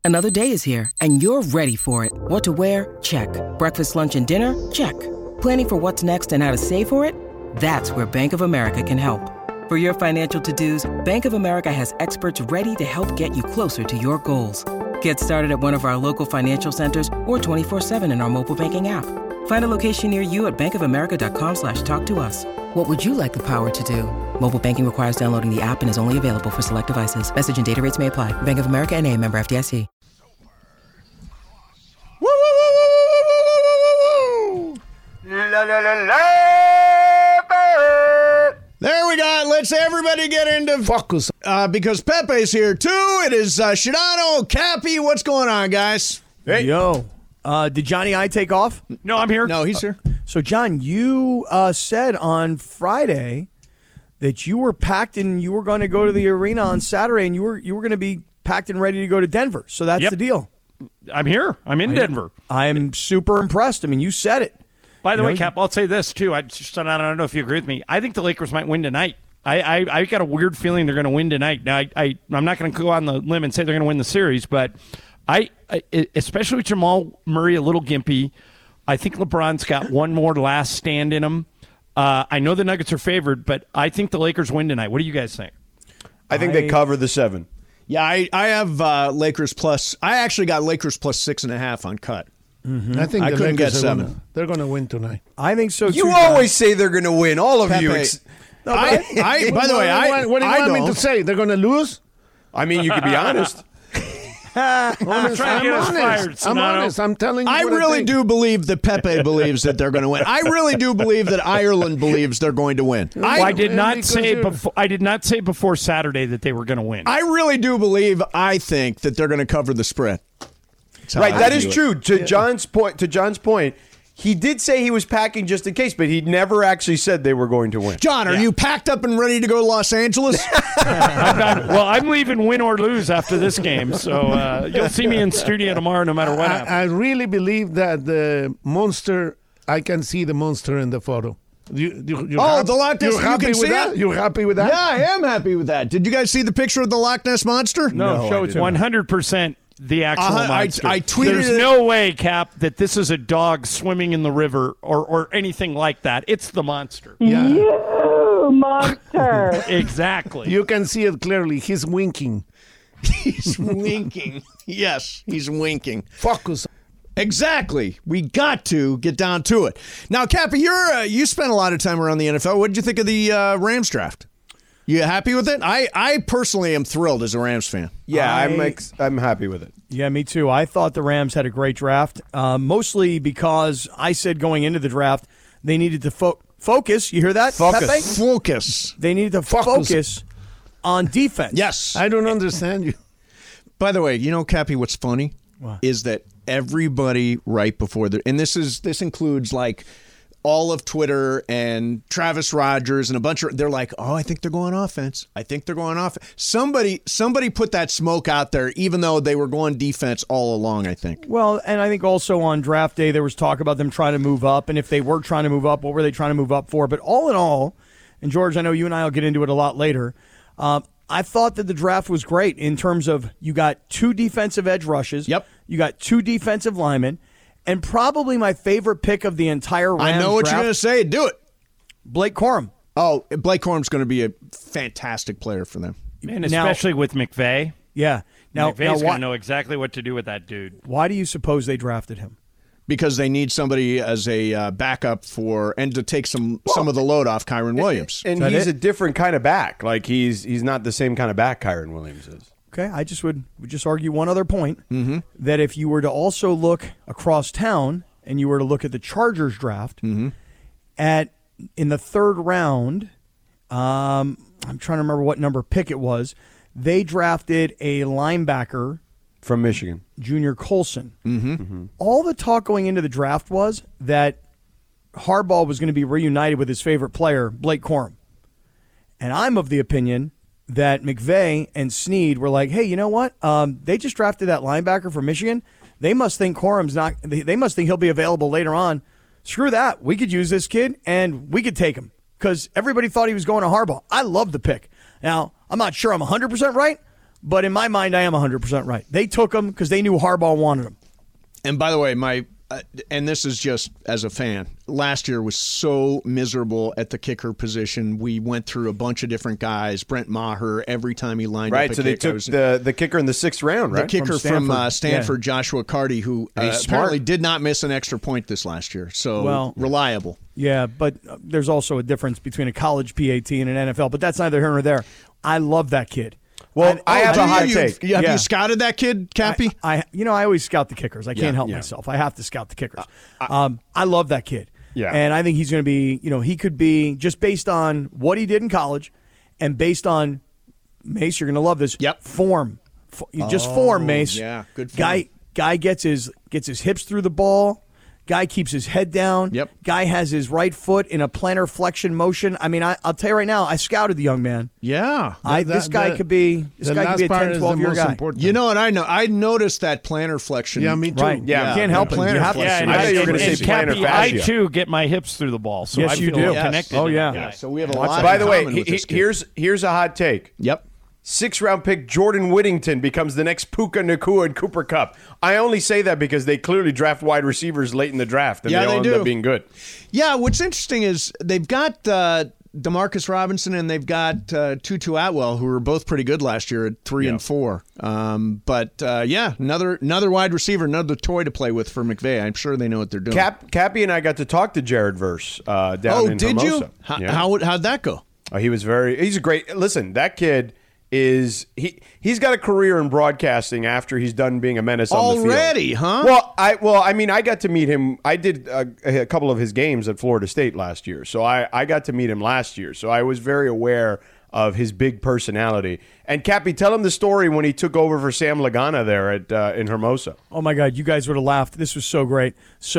Another day is here, and you're ready for it. What to wear? Check. Breakfast, lunch, and dinner? Check. Planning for what's next and how to save for it? That's where Bank of America can help. For your financial to-dos, Bank of America has experts ready to help get you closer to your goals. Get started at one of our local financial centers or 24/7 in our mobile banking app. Find a location near you at bankofamerica.com/talktous. What would you like the power to do? Mobile banking requires downloading the app and is only available for select devices. Message and data rates may apply. Bank of America N.A., member FDIC. Woo, woo, woo, woo, woo, woo, woo. La, la, la, la. There we go. Let's everybody get into focus because Pepe's here too. It is Shadano, Cappy. What's going on, guys? Hey. Yo. Did Johnny I take off? No, I'm here. No, he's here. So, John, you said on Friday that you were packed and you were going to go to the arena on Saturday, and you were going to be packed and ready to go to Denver. So that's the deal. I'm here. I'm in Denver. I'm super impressed. I mean, you said it. By the way, Cap, I'll say this, too. I don't know if you agree with me. I think the Lakers might win tonight. I got a weird feeling they're going to win tonight. Now, I'm not going to go on the limb and say they're going to win the series, but I especially with Jamal Murray a little gimpy, I think LeBron's got one more last stand in him. I know the Nuggets are favored, but I think the Lakers win tonight. What do you guys think? I think they cover the 7. Yeah, I have Lakers plus. I actually got Lakers plus 6.5 on cut. Mm-hmm. I think I couldn't get 7. They're going to win tonight. I think so, too. You always say they're going to win, all of Pepe. you. By the way, what do you want me to say? They're going to lose? I mean, you could be honest. I'm honest. I'm telling you. I really do believe that Pepe believes that they're going to win. I really do believe that Ireland believes they're going to win. I did not say before Saturday that they were going to win. I really do believe. I think that they're going to cover the spread. Right, that is true. To John's point, he did say he was packing just in case, but he never actually said they were going to win. John, are you packed up and ready to go to Los Angeles? I'm leaving win or lose after this game, so you'll see me in studio tomorrow no matter what happens. I really believe that the monster, I can see the monster in the photo. The Loch Ness. You're happy with that? You're happy with that? Yeah, I am happy with that. Did you guys see the picture of the Loch Ness Monster? No, show it to 100%. The actual monster. I tweeted There's no way, Cap, that this is a dog swimming in the river or anything like that. It's the monster. Yeah. You monster. Exactly. You can see it clearly. He's winking. He's winking. Yes, he's winking. Focus. Exactly. We got to get down to it. Now, Cappy, you spent a lot of time around the NFL. What did you think of the Rams draft? You happy with it? I personally am thrilled as a Rams fan. Yeah, I'm happy with it. Yeah, me too. I thought the Rams had a great draft, mostly because I said going into the draft they needed to focus. You hear that? Focus. They needed to focus on defense. Yes. I don't understand you. By the way, Cappy, what's funny is that everybody right before and this includes like all of Twitter and Travis Rogers and a bunch of, they're like, oh, I think they're going offense. I think they're going offense. Somebody put that smoke out there, even though they were going defense all along, I think. Well, and I think also on draft day, there was talk about them trying to move up. And if they were trying to move up, what were they trying to move up for? But all in all, and George, I know you and I will get into it a lot later, I thought that the draft was great in terms of you got 2 defensive edge rushes. Yep. You got 2 defensive linemen. And probably my favorite pick of the entire Rams I know what draft, you're going to say. Do it. Blake Corum. Oh, Blake Corum's going to be a fantastic player for them. And especially with McVay. Yeah. Now McVay's going to know exactly what to do with that dude. Why do you suppose they drafted him? Because they need somebody as a backup and to take some of the load off Kyron Williams. And he's a different kind of back. Like he's not the same kind of back Kyron Williams is. Okay, I would just argue one other point, that if you were to also look across town and you were to look at the Chargers draft, in the 3rd round, I'm trying to remember what number pick it was, they drafted a linebacker from Michigan, Junior Colson. All the talk going into the draft was that Harbaugh was going to be reunited with his favorite player, Blake Corum. And I'm of the opinion that McVay and Snead were like, hey, you know what? They just drafted that linebacker from Michigan. They must think Corum's not. They must think he'll be available later on. Screw that. We could use this kid, and we could take him because everybody thought he was going to Harbaugh. I love the pick. Now, I'm not sure I'm 100% right, But in my mind, I am 100% right. They took him because they knew Harbaugh wanted him. And by the way, and this is just as a fan, last year was so miserable at the kicker position. We went through a bunch of different guys. Brent Maher, every time he lined up a so they took the kicker in the 6th round, right? The kicker from Stanford, Joshua Carty, who apparently did not miss an extra point this last year. So reliable. Yeah, but there's also a difference between a college PAT and an NFL. But that's neither here nor there. I love that kid. Well, I have a hot take. Have you scouted that kid, Cappy? I always scout the kickers. I can't help myself. I have to scout the kickers. I love that kid. Yeah. And I think he's going to be, he could be, just based on what he did in college and based on, Mace, you're going to love this, form. Form, Mace. Yeah, good form. Guy gets his hips through the ball. Guy keeps his head down. Yep. Guy has his right foot in a plantar flexion motion. I mean, I'll tell you right now, I scouted the young man. Yeah. This guy could be a 10, 12-year guy. Important. You know what I know? I noticed that plantar flexion. Yeah, me too. Right. Yeah. You can't help it. You have to. Yeah, and I thought you were going to say plantar Cappy, fascia. I, too, get my hips through the ball, so Yes, I you feel do. connected. Oh, to yeah. that guy. So we have a lot By in the way, common with this kid. here's a hot take. Yep. 6th-round pick Jordan Whittington becomes the next Puka Nacua and Cooper Kupp. I only say that because they clearly draft wide receivers late in the draft, and they all end up being good. Yeah, what's interesting is they've got Demarcus Robinson and they've got Tutu Atwell, who were both pretty good last year at 3 and 4. But another wide receiver, another toy to play with for McVay. I'm sure they know what they're doing. Cappy and I got to talk to Jared Verse down in did Hermosa. you? How'd that go? He's a great. Listen, that kid is he's got a career in broadcasting after he's done being a menace on the field. Already, huh? I got to meet him. I did a couple of his games at Florida State last year, so I got to meet him last year. So I was very aware of his big personality. And Cappy, tell him the story when he took over for Sam Lagana there in Hermosa. Oh my God, you guys would have laughed. This was so great.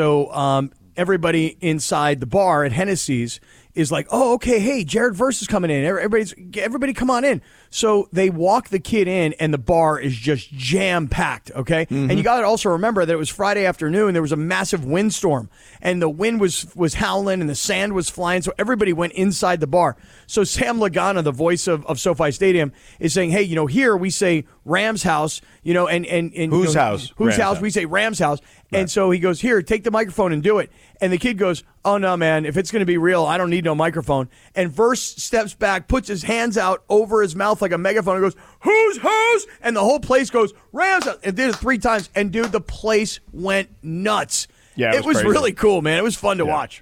So everybody inside the bar at Hennessy's is like, oh, okay, hey, Jared Verse is coming in. Everybody come on in. So they walk the kid in, and the bar is just jam-packed, okay? Mm-hmm. And you got to also remember that it was Friday afternoon. There was a massive windstorm, and the wind was howling, and the sand was flying, so everybody went inside the bar. So Sam Lagana, the voice of SoFi Stadium, is saying, hey, here we say Rams house, and whose house? Whose house? We say Rams house. Right. And so he goes, here, take the microphone and do it. And the kid goes, oh, no, man, if it's going to be real, I don't need no microphone. And Verse steps back, puts his hands out over his mouth like a megaphone and goes, who's? And the whole place goes, Rams. And did it 3 times. And, dude, the place went nuts. Yeah, it was crazy. really cool, man. It was fun to watch.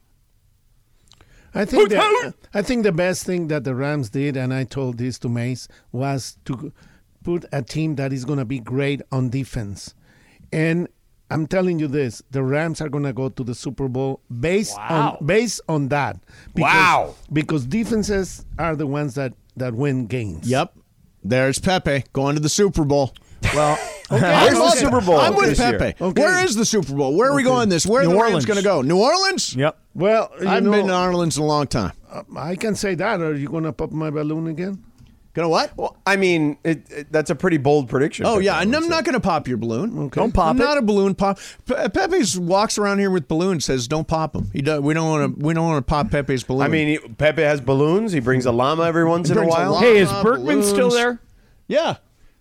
I think the best thing that the Rams did, and I told this to Mace, was to put a team that is going to be great on defense. And I'm telling you this, the Rams are going to go to the Super Bowl based on that. Because defenses are the ones that win games. Yep. There's Pepe going to the Super Bowl. Well, where's the Super Bowl? I'm with Pepe. Okay. Where is the Super Bowl? Where are we going this? Where are the Rams going to go? New Orleans? Yep. Well, I haven't been to New Orleans in a long time. I can say that. Are you going to pop my balloon again? Gonna what? Well, I mean, that's a pretty bold prediction. Oh, yeah, and I'm not going to pop your balloon. Okay. Don't pop I'm it. not a balloon pop. Pepe walks around here with balloons. Says, "Don't pop them." We don't want to pop Pepe's balloon. I mean, Pepe has balloons. He brings a llama every once in a brings a while. llama. Hey, is Berkman balloons. still there? Yeah.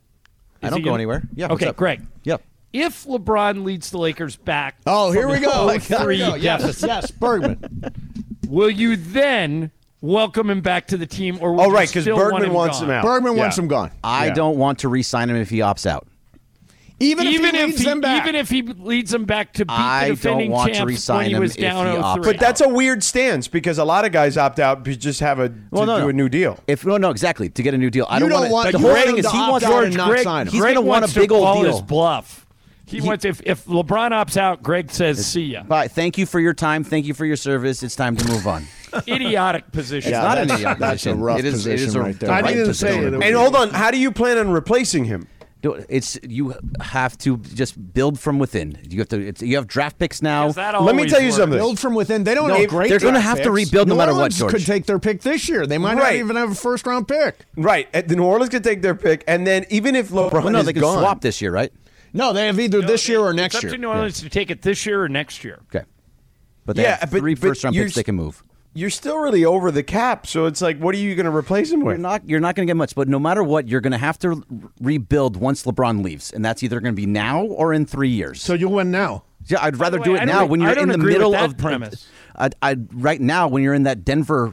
I don't go anywhere. Yeah. Okay, what's up? Greg. Yep. If LeBron leads the Lakers back, Oh, here we go. Here we go. Yes, Bergman. Will you then welcome him back to the team, or will Oh, right, you because still Bergman want wants him him gone? out. Bergman Yeah. wants him gone. I don't want to re-sign him if he opts out. Even if he leads them back. Even if he leads them back to beat I the defending don't want to champs re-sign when he him was if down he 0-3. opts But that's a weird stance because a lot of guys opt out to just have do a new deal. No, exactly. To get a new deal. I You don't don't want- The you whole want thing him is to he opt wants out and not sign him. He's Greg going to want a wants big call old his deal. bluff. He wants if LeBron opts out, Greg says, "See ya." Bye. Thank you for your time. Thank you for your service. It's time to move on. Idiotic position. It's not an that's- idiotic that's a position. rough It is position a right there. the I right didn't position. say it. And hold on, how do you plan on replacing him? You have to just build from within. You have draft picks now. Does that Let me always tell you work? something. Build from within. They don't No, have great they're gonna draft have to picks. rebuild no New matter what, Orleans George. could take their pick this year. They might not Right. even have a first-round pick. Right. The New Orleans could take their pick, and then even if LeBron Well, no, is they can gone, swap this year, right? No, they have either this year or It's next up year. to New Orleans to take it this year or next year. Okay. But they Yeah, have but- 3 but first-round you're picks they can move. you're still really over the cap. So it's like, what are you going to replace him with? You're not going to get much, but no matter what, you're going to have to rebuild once LeBron leaves, and that's either going to be now or in 3 years. So you went now. Yeah, I'd rather do it now when you're in the middle of premise. Right now when you're in that Denver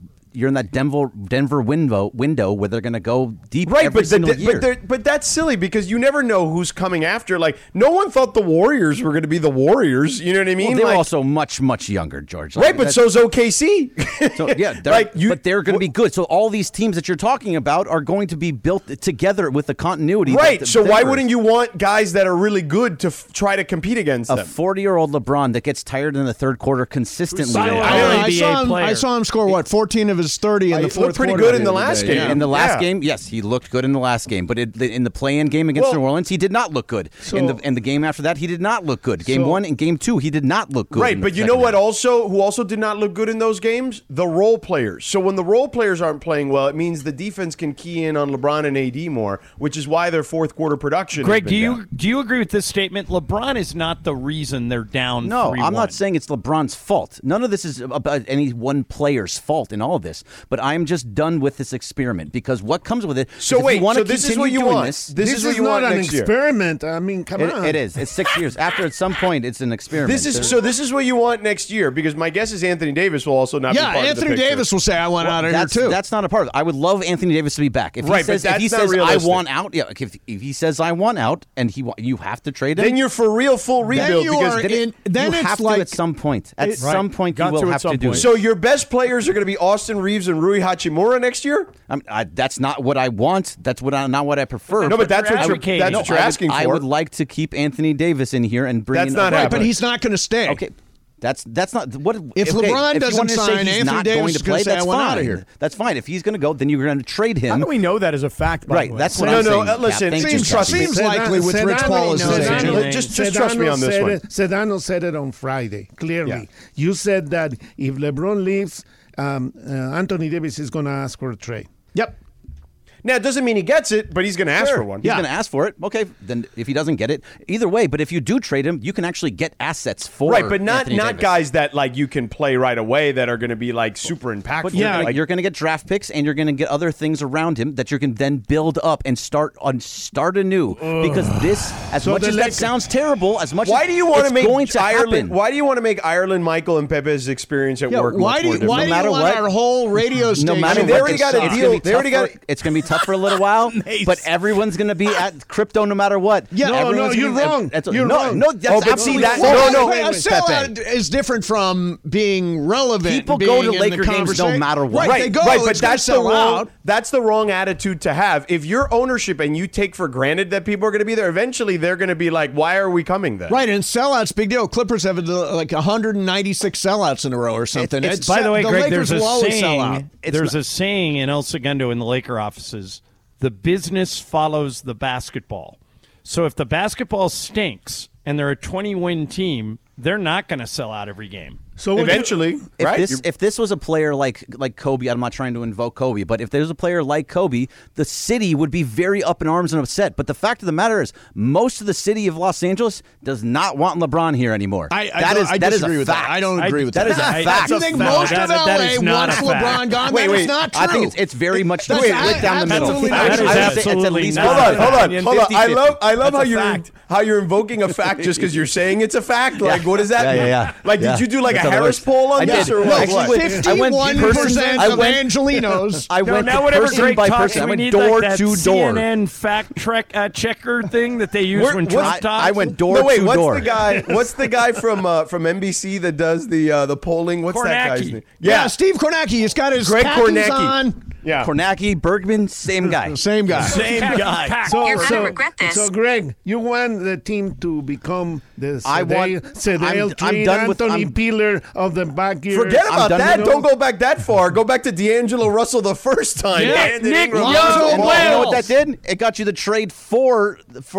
window where they're going to go deep every single year. But that's silly because you never know who's coming after. Like, no one thought the Warriors were going to be the Warriors. You know what I mean? Well, they were also much, much younger, George. Right, but so's OKC. So, yeah, but they're going to be good. So all these teams that you're talking about are going to be built together with the continuity. Right, so why wouldn't you want guys that are really good to try to compete against them? A 40-year-old LeBron that gets tired in the third quarter consistently. I saw him score, 14 of his 30 in the fourth quarter. He looked pretty good in the last game. Yeah. In the last game, yes, he looked good in the last game. But in the play-in game against New Orleans, he did not look good. In the game after that, he did not look good. Game 1 and Game 2, he did not look good. Right, but you know what? Who also did not look good in those games? The role players. So when the role players aren't playing well, it means the defense can key in on LeBron and AD more, which is why their fourth quarter production. Greg, do you agree with this statement? LeBron is not the reason they're down. No, 3-1. I'm not saying it's LeBron's fault. None of this is about any one player's fault in all of this. But I'm just done with this experiment because what comes with it. So wait, so this is what you want. This is what you want not an next year. Experiment. I mean, come on. It is. It's 6 years. After at some point, it's an experiment. This is what you want next year because my guess is Anthony Davis will also not be part of the picture. Anthony Davis will say, I want out of here too. That's not a part of it. I would love Anthony Davis to be back. If he says I want out, if he says I want out and you have to trade him. Then you're for real full rebuild because then you have to at some point. At some point you will have to do it. So your best players are going to be Austin Reeves and Rui Hachimura next year? That's not what I want. That's not what I prefer. No, but that's what you're asking for. I would like to keep Anthony Davis in here and bring that's in. Not right, but he's not going to stay. Okay. That's not what. If LeBron doesn't sign, Anthony Davis is going to say, I want out of here. That's fine. If he's going to go, then you're going to trade him. How do we know that as a fact? By the way? That's what I'm saying. Listen, seems likely with Rich Paul as his agent. Just trust me on this one. Sedano said it on Friday. Clearly, you said that if LeBron leaves, Anthony Davis is going to ask for a trade. Yep. Now, it doesn't mean he gets it, but he's going to ask for one. He's going to ask for it. Okay, then if he doesn't get it, either way. But if you do trade him, you can actually get assets for right, but not Anthony Davis. Guys that like you can play right away that are going to be like super impactful. But you're going to get draft picks and you're going to get other things around him that you can then build up and start anew. Because this, as much as that sounds terrible, as much why as do you want to make going to Ireland? happen. Why do you want to make Ireland, Michael, and Pepe's experience at work? Why do you want our whole radio station? No matter what, they already got a deal. It's going to be tough for a little while. But everyone's going to be at crypto no matter what. Yeah, no, you're wrong. You're wrong. No, that's absolutely a sellout is different from being relevant. People go to Laker games no matter what. Right, they go. But that's the wrong attitude to have. If you're ownership and you take for granted that people are going to be there, eventually they're going to be like, "Why are we coming then?" Right, and sellouts, big deal. Clippers have like 196 sellouts in a row or something. By the way, Greg, Lakers there's will always sell out. a saying in El Segundo in the Laker offices. The business follows the basketball. So if the basketball stinks and they're a 20-win team, they're not going to sell out every game. So eventually, if this was a player like Kobe, I'm not trying to invoke Kobe, but if there's a player like Kobe, the city would be very up in arms and upset. But the fact of the matter is, most of the city of Los Angeles does not want LeBron here anymore. I disagree with that. I don't agree with that. That is a fact. You think most of LA wants LeBron gone? That is not true. I think it's very much split down the middle. That is absolutely not. Hold on. I love how you're invoking a fact just because you're saying it's a fact. Like, what does that mean? Yeah. Like, did you do like a Harris poll on this? Or what? 51% of Angelinos. I went now whatever person by person. I went door to door. CNN fact checker thing that they use when Trump talks. I went door to door. What's the guy from NBC that does the polling? What's that guy's name? Yeah, Steve Kornacki. He's got his khakis on. Yeah, Kornacki, Bergman, same guy. Same guy. You're going to regret this. So, Greg, you want the team to become the Sedale I'm done with Anthony Peeler of the backyard. Forget about that. Don't go back that far. Go back to D'Angelo Russell the first time. Yeah, Nick You know what that did? It got you the trade for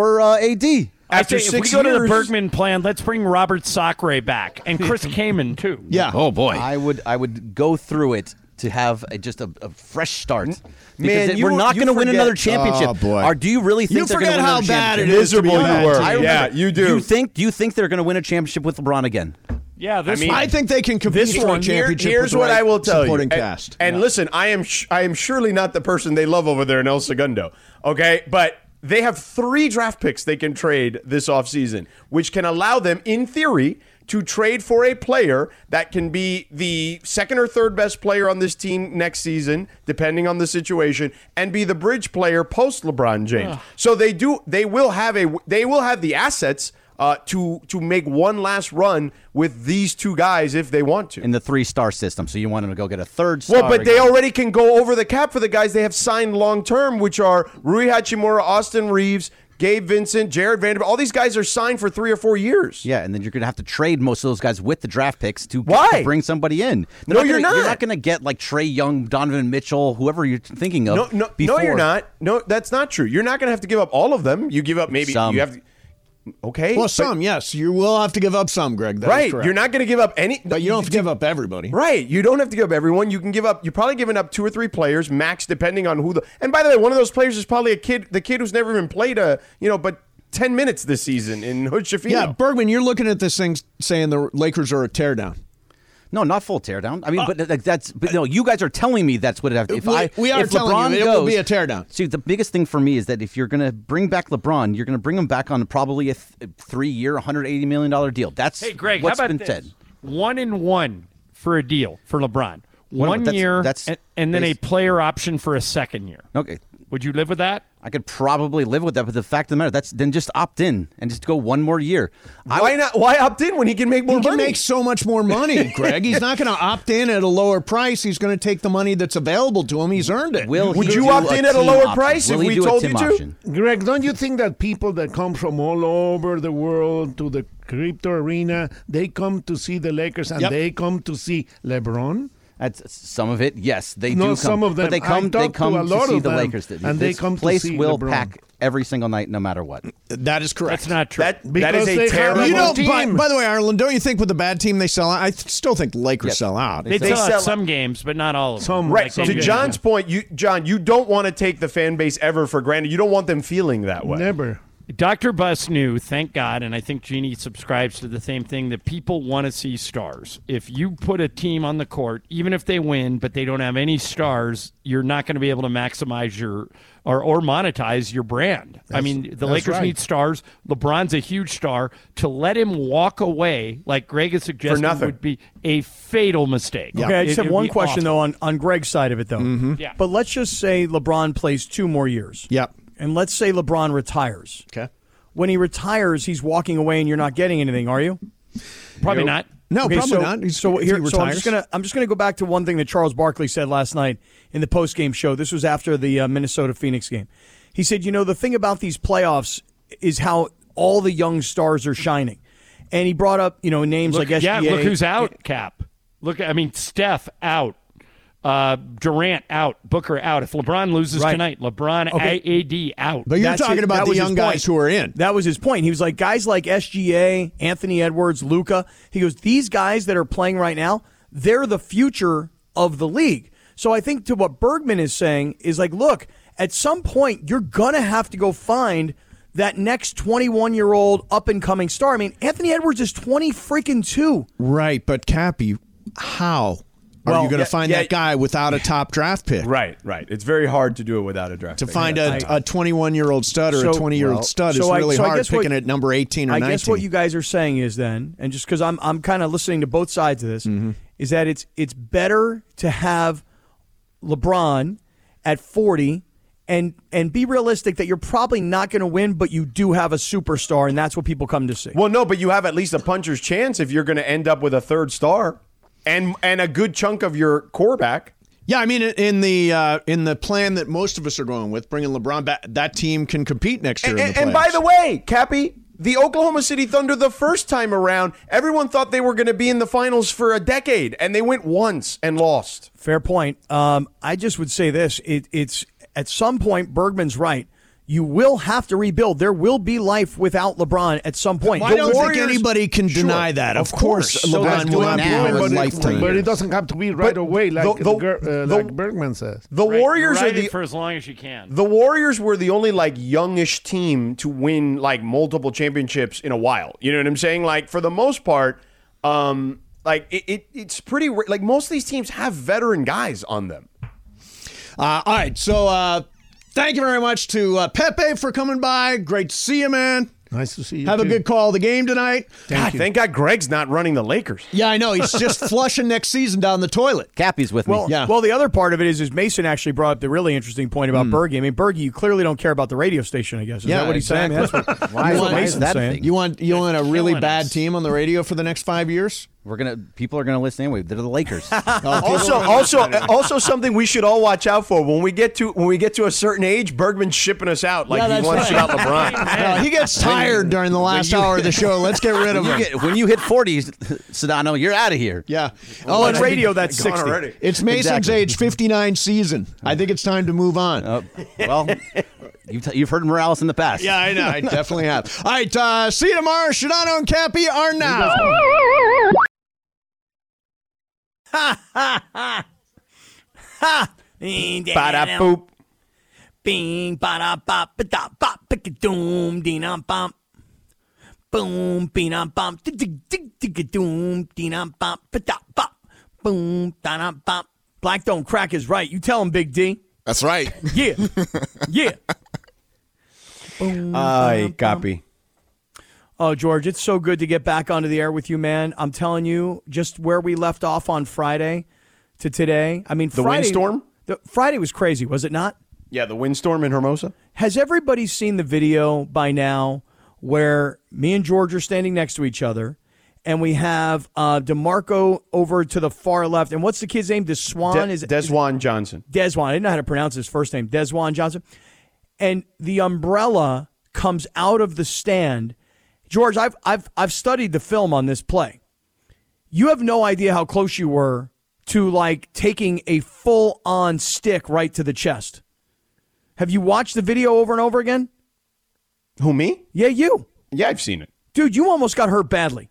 AD. After 6 years, if we go to the Bergman plan, let's bring Robert Sacre back and Chris Kaman too. Yeah. Oh boy. I would go through it to have just a fresh start. Because we're not going to win another championship. Oh, boy. Do you really think they're going to win another championship? Miserable you were. Yeah, you do. Do you think they're going to win a championship with LeBron again? Yeah, I think they can compete for a championship. Here's with the what right I will tell you. supporting cast. And listen, I am surely not the person they love over there in El Segundo. Okay, but they have 3 draft picks they can trade this offseason, which can allow them, in theory, to trade for a player that can be the second or third best player on this team next season, depending on the situation, and be the bridge player post LeBron James. So they will have the assets to make one last run with these 2 guys if they want to. In the 3-star system, so you want them to go get a 3rd star. Well, but they already can go over the cap for the guys they have signed long term, which are Rui Hachimura, Austin Reeves, Gabe Vincent, Jared Vanderbilt. All these guys are signed for 3 or 4 years. Yeah, and then you're going to have to trade most of those guys with the draft picks to bring somebody in. You're not. You're not going to get like Trae Young, Donovan Mitchell, whoever you're thinking of. No, you're not. No, that's not true. You're not going to have to give up all of them. You give up maybe some. You have. Okay. Well, some, yes. You will have to give up some, Greg. That right. is correct. You're not going to give up any. But you don't have to give up everybody. Right. You don't have to give up everyone. You can give up. You're probably giving up 2 or 3 players max, depending on who the. And by the way, one of those players is probably the kid who's never even played but 10 minutes this season in Hood Schifino. Yeah, Bergman, you're looking at this thing saying the Lakers are a teardown. No, not full teardown. I mean, but no, you guys are telling me that's what it has. If we are telling LeBron you it will be a teardown. See, the biggest thing for me is that if you're going to bring back LeBron, you're going to bring him back on probably a 3-year, $180 million deal. That's Greg, what's how about been this? said. 1-1 for a deal for LeBron. One year, and then a player option for a second year. Okay. Would you live with that? I could probably live with that, but the fact of the matter, then just opt in and just go one more year. Why not? Why opt in when he can make more money? He can make so much more money, Greg. He's not going to opt in at a lower price. He's going to take the money that's available to him. He's earned it. Would you opt in at a lower price if we told you to? Greg, don't you think that people that come from all over the world to the crypto arena, they come to see the Lakers and they come to see LeBron? That's some of it, yes, they do No, come. some of them. But they come to see the Lakers. And they come to place see will LeBron. pack every single night, no matter what. That is correct. That's not true. That is a terrible team. By the way, Ireland, don't you think with a bad team they sell out? I still think the Lakers sell out. They sell out some games, but not all of them. Right. To John's point, John, you don't want to take the fan base ever for granted. You don't want them feeling that way. Never. Dr. Buss knew, thank God, and I think Jeannie subscribes to the same thing, that people want to see stars. If you put a team on the court, even if they win, but they don't have any stars, you're not going to be able to maximize your or monetize your brand. I mean, the Lakers need stars. LeBron's a huge star. To let him walk away, like Greg is suggesting, would be a fatal mistake. Yeah. Okay, I just have one question, though, on Greg's side of it, though. Mm-hmm. Yeah. But let's just say LeBron plays 2 more years. Yep. And let's say LeBron retires. Okay. When he retires, he's walking away and you're not getting anything, are you? Probably not. No, okay, probably not. So I'm just gonna go back to one thing that Charles Barkley said last night in the post-game show. This was after the Minnesota Phoenix game. He said, the thing about these playoffs is how all the young stars are shining. And he brought up, names like SGA. Yeah, look who's out, Cap. Steph out. Durant out, Booker out. If LeBron loses tonight, LeBron AD out. But you're talking about the young guys who are in. That was his point. He was like, guys like SGA, Anthony Edwards, Luka. He goes, these guys that are playing right now, they're the future of the league. So I think to what Bergman is saying is like, look, at some point you're gonna have to go find that next 21-year-old up-and-coming star. I mean, Anthony Edwards is 20-freaking-2. Right, but Cappy, how? Are you going to find that guy without a top draft pick? Right. It's very hard to do it without a draft pick. To find a 21-year-old stud or a 20-year-old stud is really hard picking at number 18 or 19. I guess what you guys are saying is then, and just because I'm kind of listening to both sides of this, is that it's better to have LeBron at 40 and be realistic that you're probably not going to win, but you do have a superstar, and that's what people come to see. Well, no, but you have at least a puncher's chance if you're going to end up with a 3rd star. And a good chunk of your core back. Yeah, I mean, in the plan that most of us are going with, bringing LeBron back, that team can compete next year in the playoffs. And by the way, Cappy, the Oklahoma City Thunder, the first time around, everyone thought they were going to be in the finals for a decade, and they went once and lost. Fair point. I just would say this. It's at some point, Bergman's right. You will have to rebuild. There will be life without LeBron at some point. I don't think anybody can deny that. Of course, LeBron will not be in a lifetime. But it doesn't have to be right away, like Bergman says. The Warriors are for as long as you can. The Warriors were the only youngish team to win multiple championships in a while. You know what I'm saying? For the most part, It's pretty like most of these teams have veteran guys on them. All right, so thank you very much to Pepe for coming by. Great to see you, man. Nice to see you. Have a good call of the game tonight. Thank God Greg's not running the Lakers. Yeah, I know. He's just flushing next season down the toilet. Cappy's with me. Well, the other part of it is Mason actually brought up the really interesting point about Bergie. I mean, Bergie, you clearly don't care about the radio station, I guess. Is that what he's saying? That's what, Why is Mason's that saying. You want a really bad team on the radio for the next 5 years? People are gonna listen anyway. They're the Lakers. Also something we should all watch out for when we get to a certain age. Bergman's shipping us out like he wants to ship out LeBron. No, he gets tired during the last hour of the show. Let's get rid of him. When you hit 40, Sedano, you're out of here. Yeah. On radio, that's 60. Already. It's Mason's age 59 season. I think it's time to move on. Well, you've heard Morales in the past. Yeah, I know. I definitely have. All right. See you tomorrow. Sedano and Cappy are now. Bada boop. Bing bada bop da bop pick doom dina bump. Boom bina bump dig doom dina bump da bop. Boom dina bump. Black don't crack is right. You tell him, Big D. That's right. Yeah. Yeah. Boom, Aye, copy. Oh, George, it's so good to get back onto the air with you, man. I'm telling you, just where we left off on Friday to today. I mean, The Friday, windstorm? Friday was crazy, was it not? Yeah, the windstorm in Hermosa. Has everybody seen the video by now where me and George are standing next to each other, and we have DeMarco over to the far left, and what's the kid's name? Desjuan Johnson. Desjuan. I didn't know how to pronounce his first name. Desjuan Johnson. And the umbrella comes out of the stand. George, I've studied the film on this play. You have no idea how close you were to like taking a full-on stick right to the chest. Have you watched the video over and over again? Who, me? Yeah, you. Yeah, I've seen it. Dude, you almost got hurt badly.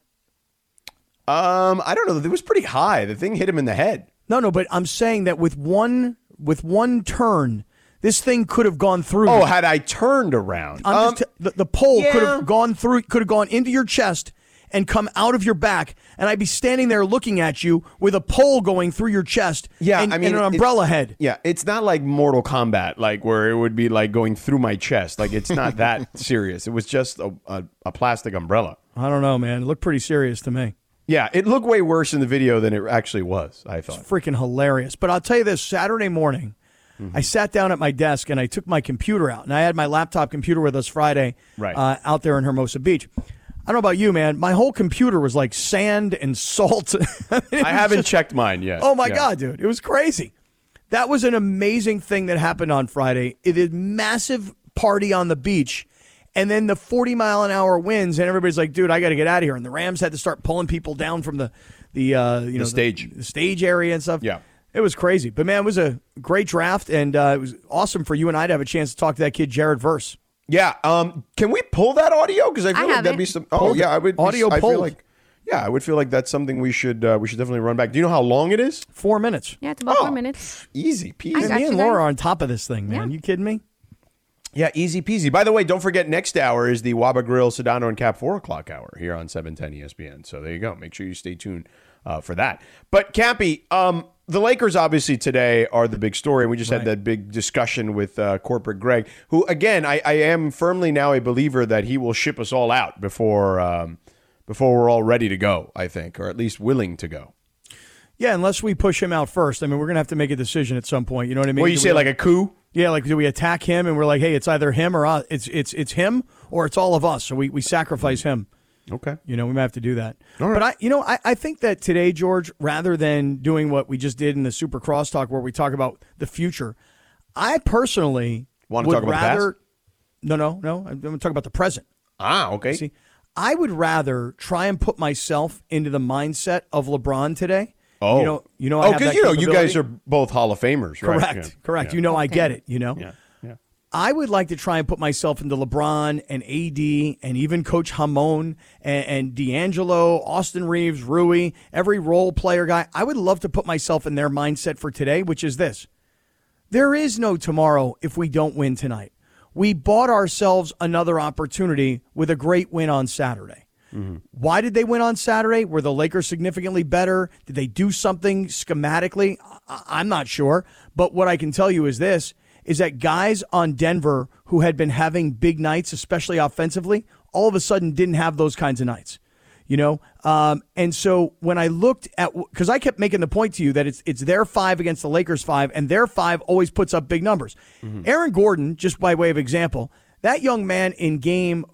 I don't know. It was pretty high. The thing hit him in the head. No, but I'm saying that with one turn, this thing could have gone through. Oh, had I turned around. The pole could have gone through, could have gone into your chest and come out of your back, and I'd be standing there looking at you with a pole going through your chest and an umbrella head. Yeah, it's not like Mortal Kombat, like where it would be like going through my chest. Like it's not that serious. It was just a plastic umbrella. I don't know, man. It looked pretty serious to me. Yeah, it looked way worse in the video than it actually was, I thought. It's freaking hilarious. But I'll tell you this, Saturday morning, I sat down at my desk and I took my computer out. And I had my laptop computer with us Friday out there in Hermosa Beach. I don't know about you, man. My whole computer was like sand and salt. I haven't checked mine yet. Oh, my God, dude. It was crazy. That was an amazing thing that happened on Friday. It is massive party on the beach. And then the 40-mile-an-hour winds, and everybody's like, dude, I got to get out of here. And the Rams had to start pulling people down from the stage area and stuff. Yeah. It was crazy. But, man, it was a great draft, and it was awesome for you and I to have a chance to talk to that kid, Jared Verse. Yeah. Can we pull that audio? Because I feel like that'd be some. Oh, yeah. I would. Audio I pulled. feel like. Yeah, I would feel like that's something we should definitely run back. Do you know how long it is? 4 minutes. Yeah, it's about 4 minutes. Easy peasy. Me and Laura are on top of this thing, man. You kidding me? Yeah, easy peasy. By the way, don't forget next hour is the Waba Grill, Sedano, and Cap 4 o'clock hour here on 710 ESPN. So there you go. Make sure you stay tuned for that. But Cappy, the Lakers obviously today are the big story. And we just had that big discussion with corporate Greg, who, again, I am firmly now a believer that he will ship us all out before we're all ready to go, I think, or at least willing to go. Yeah, unless we push him out first. I mean, we're going to have to make a decision at some point. You know what I mean? Well, you say like a coup? Yeah, like do we attack him and we're like, hey, it's either him or us. It's him or it's all of us. So we sacrifice him. Okay. You know, we might have to do that. All right. But I think that today, George, rather than doing what we just did in the Super Crosstalk where we talk about the future, I personally want to talk about the past? No. I'm going to talk about the present. Ah, okay. See, I would rather try and put myself into the mindset of LeBron today. Oh, because you guys are both Hall of Famers, right? Correct. Yeah. You know, I get it. You know, yeah. I would like to try and put myself into LeBron and AD and even Coach Hamon and D'Angelo, Austin Reeves, Rui, every role player guy. I would love to put myself in their mindset for today, which is this: there is no tomorrow if we don't win tonight. We bought ourselves another opportunity with a great win on Saturday. Why did they win on Saturday? Were the Lakers significantly better? Did they do something schematically? I'm not sure. But what I can tell you is this, is that guys on Denver who had been having big nights, especially offensively, all of a sudden didn't have those kinds of nights. And so when I looked at, because I kept making the point to you that it's their 5 against the Lakers 5, and their 5 always puts up big numbers. Aaron Gordon, just by way of example, that young man in game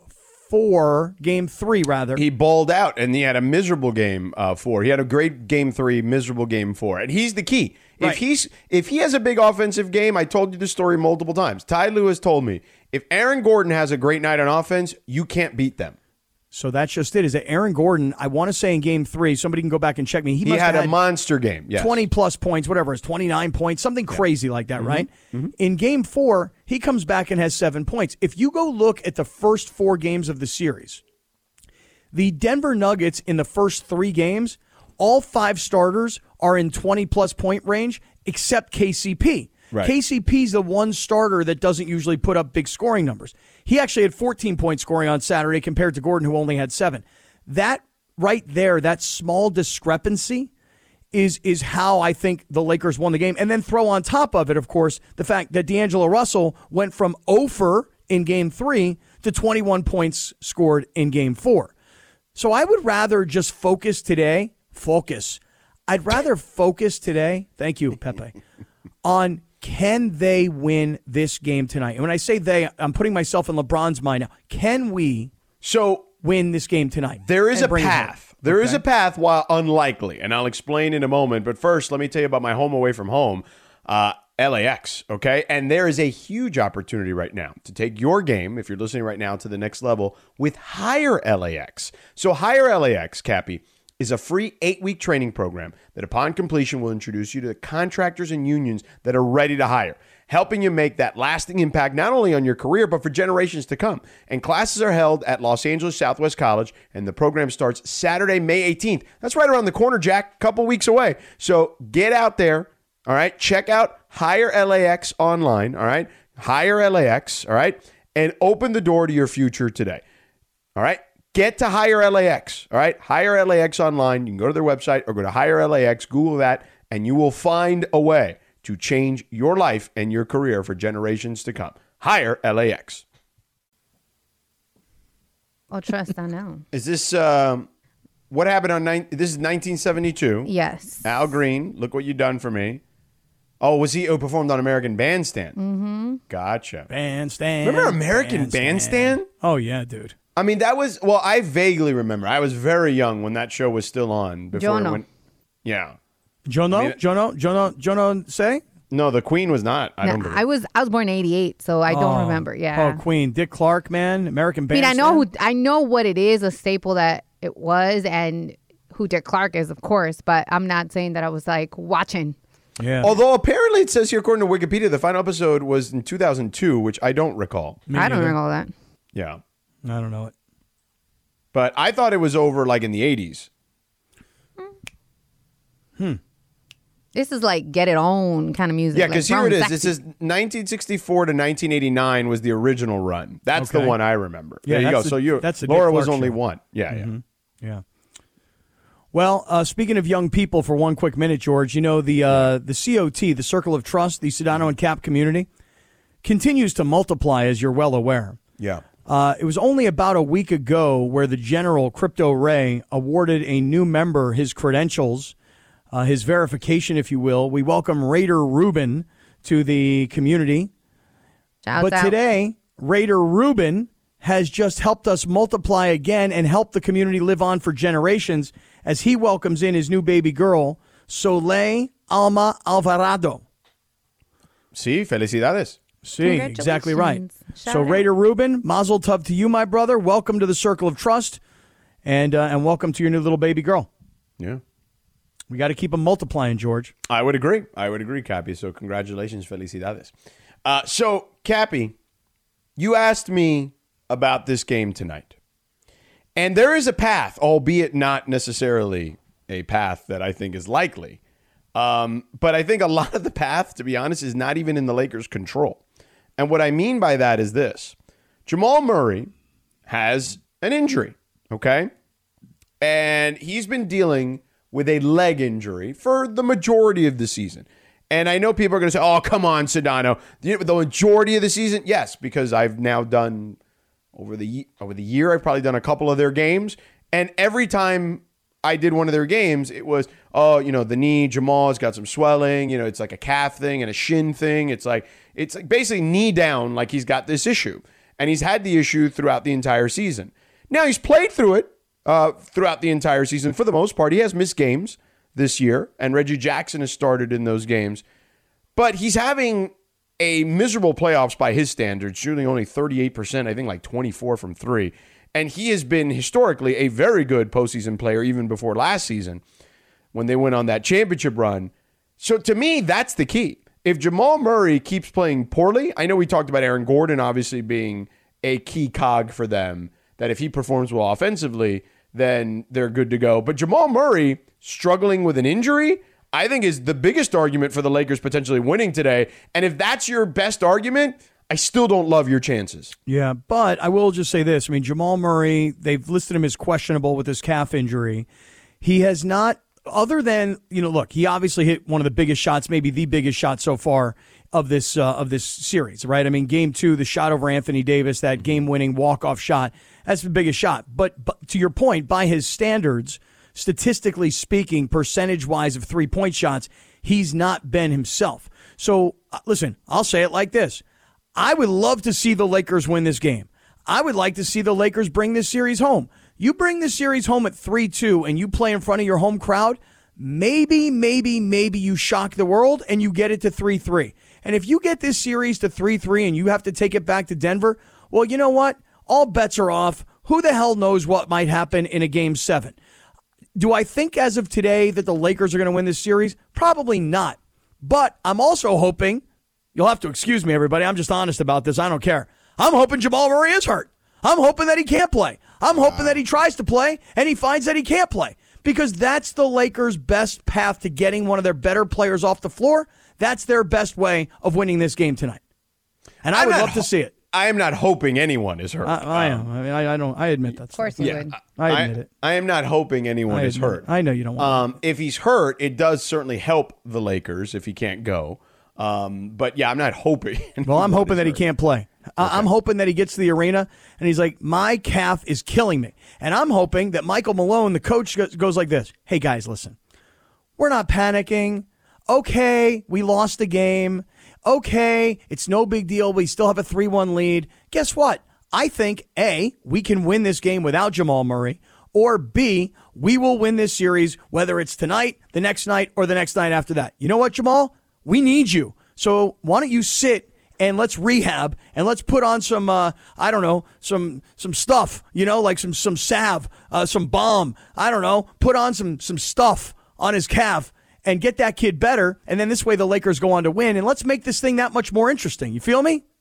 3 rather. He balled out, and he had a miserable game 4. He had a great game 3, miserable game 4, and he's the key. Right. If he has a big offensive game, I told you the story multiple times. Ty Lewis told me, if Aaron Gordon has a great night on offense, you can't beat them. So that's just it. Is that Aaron Gordon, I want to say in game 3, somebody can go back and check me. He must had have a monster game. Yes. 20-plus points, whatever. It's 29 points, something crazy like that, right? In game 4, he comes back and has 7 points. If you go look at the first 4 games of the series, the Denver Nuggets in the first 3 games, all 5 starters are in 20-plus point range except KCP. Right. KCP's the one starter that doesn't usually put up big scoring numbers. He actually had 14-point scoring on Saturday compared to Gordon, who only had 7. That right there, that small discrepancy is how I think the Lakers won the game. And then throw on top of it, of course, the fact that D'Angelo Russell went from 0 in game 3 to 21 points scored in game 4. So I would rather just I'd rather focus today, thank you, Pepe, on can they win this game tonight? And when I say they, I'm putting myself in LeBron's mind now. Can we win this game tonight? There is a path. There is a path, while unlikely, and I'll explain in a moment. But first, let me tell you about my home away from home, LAX, okay? And there is a huge opportunity right now to take your game, if you're listening right now, to the next level with Hire LAX. So Hire LAX, Cappy, is a free 8-week training program that upon completion will introduce you to the contractors and unions that are ready to hire, helping you make that lasting impact not only on your career, but for generations to come. And classes are held at Los Angeles Southwest College, and the program starts Saturday, May 18th. That's right around the corner, Jack, a couple weeks away. So get out there, all right? Check out Hire LAX online, all right? Hire LAX, all right? And open the door to your future today, all right? Get to Hire LAX, all right? Hire LAX online. You can go to their website or go to Hire LAX, Google that, and you will find a way to change your life and your career for generations to come. Hire LAX. I'll trust that now. Is this, what happened on, this is 1972. Yes. Al Green, look what you done for me. Oh, was he who performed on American Bandstand? Mm-hmm. Gotcha. Bandstand. Remember American Bandstand? Oh, yeah, dude. I mean, that was, well, I vaguely remember. I was very young when that show was still on. Before it went, yeah. Jono say? No, the Queen was not. I don't believe. I was born in 88, so I don't remember. Yeah. Oh, Queen. Dick Clark, man. American Bandstand. I mean, I know what it is, a staple that it was, and who Dick Clark is, of course, but I'm not saying that I was like watching. Yeah. Although apparently it says here, according to Wikipedia, the final episode was in 2002, which I don't recall. I don't recall that. Yeah. I don't know it. But I thought it was over like in the 80s. This is like get it on kind of music. Yeah, because here it is. Sexy. It says 1964 to 1989 was the original run. That's the one I remember. Yeah, there you go. That's the Laura Dick was Clark only show. one. Yeah, Yeah. Well, speaking of young people for one quick minute, George, you know, the COT, the Circle of Trust, the Sedano and Cap community, continues to multiply, as you're well aware. Yeah. It was only about a week ago where the General, Crypto Ray, awarded a new member his credentials, his verification, if you will. We welcome Raider Rubin to the community. Shouts out. Today, Raider Rubin has just helped us multiply again and help the community live on for generations as he welcomes in his new baby girl, Soleil Alma Alvarado. Sí, felicidades. See, exactly right. Shout So out. Raider Rubin, mazel tov to you, my brother. Welcome to the Circle of Trust, and welcome to your new little baby girl. Yeah. We got to keep them multiplying, George. I would agree, Cappy. So congratulations, felicidades. So, Cappy, you asked me about this game tonight. And there is a path, albeit not necessarily a path that I think is likely. But I think a lot of the path, to be honest, is not even in the Lakers' control. And what I mean by that is this. Jamal Murray has an injury, okay? And he's been dealing with a leg injury for the majority of the season. And I know people are going to say, oh, come on, Sedano. The majority of the season? Yes, because I've now done, over the year, I've probably done a couple of their games. And every time I did one of their games, it was, the knee, Jamal's got some swelling. It's like a calf thing and a shin thing. It's like basically knee down, like he's got this issue. And he's had the issue throughout the entire season. Now, he's played through it throughout the entire season. For the most part, he has missed games this year, and Reggie Jackson has started in those games. But he's having a miserable playoffs by his standards, shooting only 38%, I think like 24 from three. And he has been historically a very good postseason player even before last season when they went on that championship run. So to me, that's the key. If Jamal Murray keeps playing poorly, I know we talked about Aaron Gordon obviously being a key cog for them, that if he performs well offensively, then they're good to go. But Jamal Murray struggling with an injury, I think is the biggest argument for the Lakers potentially winning today. And if that's your best argument, I still don't love your chances. Yeah, but I will just say this. I mean, Jamal Murray, they've listed him as questionable with his calf injury. He has not, other than, look, he obviously hit one of the biggest shots, maybe the biggest shot so far of this series, right? I mean, game 2, the shot over Anthony Davis, that game-winning walk-off shot, that's the biggest shot. But to your point, by his standards, statistically speaking, percentage-wise of three-point shots, he's not been himself. So, listen, I'll say it like this. I would love to see the Lakers win this game. I would like to see the Lakers bring this series home. You bring this series home at 3-2 and you play in front of your home crowd, maybe you shock the world and you get it to 3-3. And if you get this series to 3-3 and you have to take it back to Denver, well, you know what? All bets are off. Who the hell knows what might happen in a Game 7? Do I think as of today that the Lakers are going to win this series? Probably not. But I'm also hoping, you'll have to excuse me, everybody, I'm just honest about this, I don't care. I'm hoping Jamal Murray is hurt. I'm hoping that he can't play. I'm hoping that he tries to play and he finds that he can't play. Because that's the Lakers' best path to getting one of their better players off the floor. That's their best way of winning this game tonight. And I would love to see it. I am not hoping anyone is hurt. I am. I mean, I don't. I admit that. Of course you would. I admit it. I am not hoping anyone is hurt. I know you don't want If he's hurt, it does certainly help the Lakers if he can't go. But yeah, I'm not hoping. Well, I'm hoping that he can't play. Okay. I'm hoping that he gets to the arena and he's like, my calf is killing me. And I'm hoping that Michael Malone, the coach, goes like this. Hey, guys, listen. We're not panicking. Okay, we lost the game. Okay, it's no big deal. We still have a 3-1 lead. Guess what? I think, A, we can win this game without Jamal Murray, or B, we will win this series, whether it's tonight, the next night, or the next night after that. You know what, Jamal? We need you. So why don't you sit and let's rehab and let's put on some, some stuff, like some salve, some balm. I don't know. Put on some stuff on his calf and get that kid better. And then this way the Lakers go on to win. And let's make this thing that much more interesting. You feel me?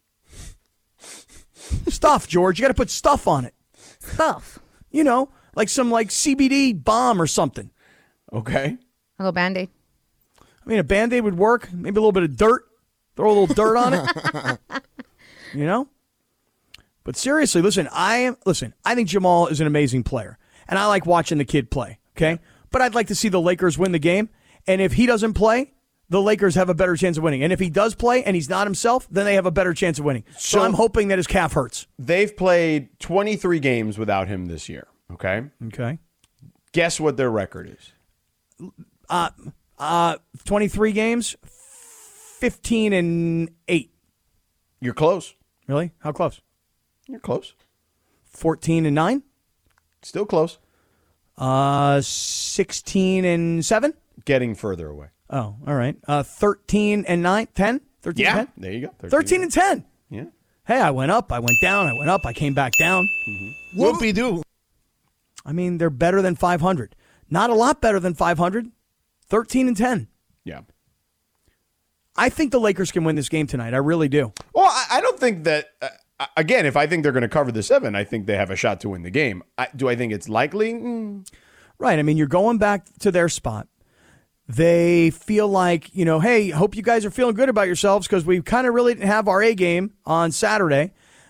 Stuff, George. You got to put stuff on it. Stuff. Like some CBD balm or something. Okay. A little Band-Aid. I mean, a Band-Aid would work. Maybe a little bit of dirt. Throw a little dirt on it. But seriously, listen, I think Jamal is an amazing player. And I like watching the kid play, okay? But I'd like to see the Lakers win the game. And if he doesn't play, the Lakers have a better chance of winning. And if he does play and he's not himself, then they have a better chance of winning. So I'm hoping that his calf hurts. They've played 23 games without him this year, okay? Okay. Guess what their record is? 23 games, 15-8. You're close. Really? How close? You're close. 14-9? Still close. 16-7? Getting further away. Oh, all right. 13-9? 10? 13 yeah, 10? There you go. 13-10. Yeah. Hey, I went up, I went down, I went up, I came back down. Mm-hmm. Whoopie-doo. I mean, they're better than 500. Not a lot better than 500. 13-10. Yeah. I think the Lakers can win this game tonight. I really do. Well, I don't think that, again, if I think they're going to cover the 7, I think they have a shot to win the game. Do I think it's likely? Right. I mean, you're going back to their spot. They feel like, hey, hope you guys are feeling good about yourselves because we kind of really didn't have our A game on Saturday.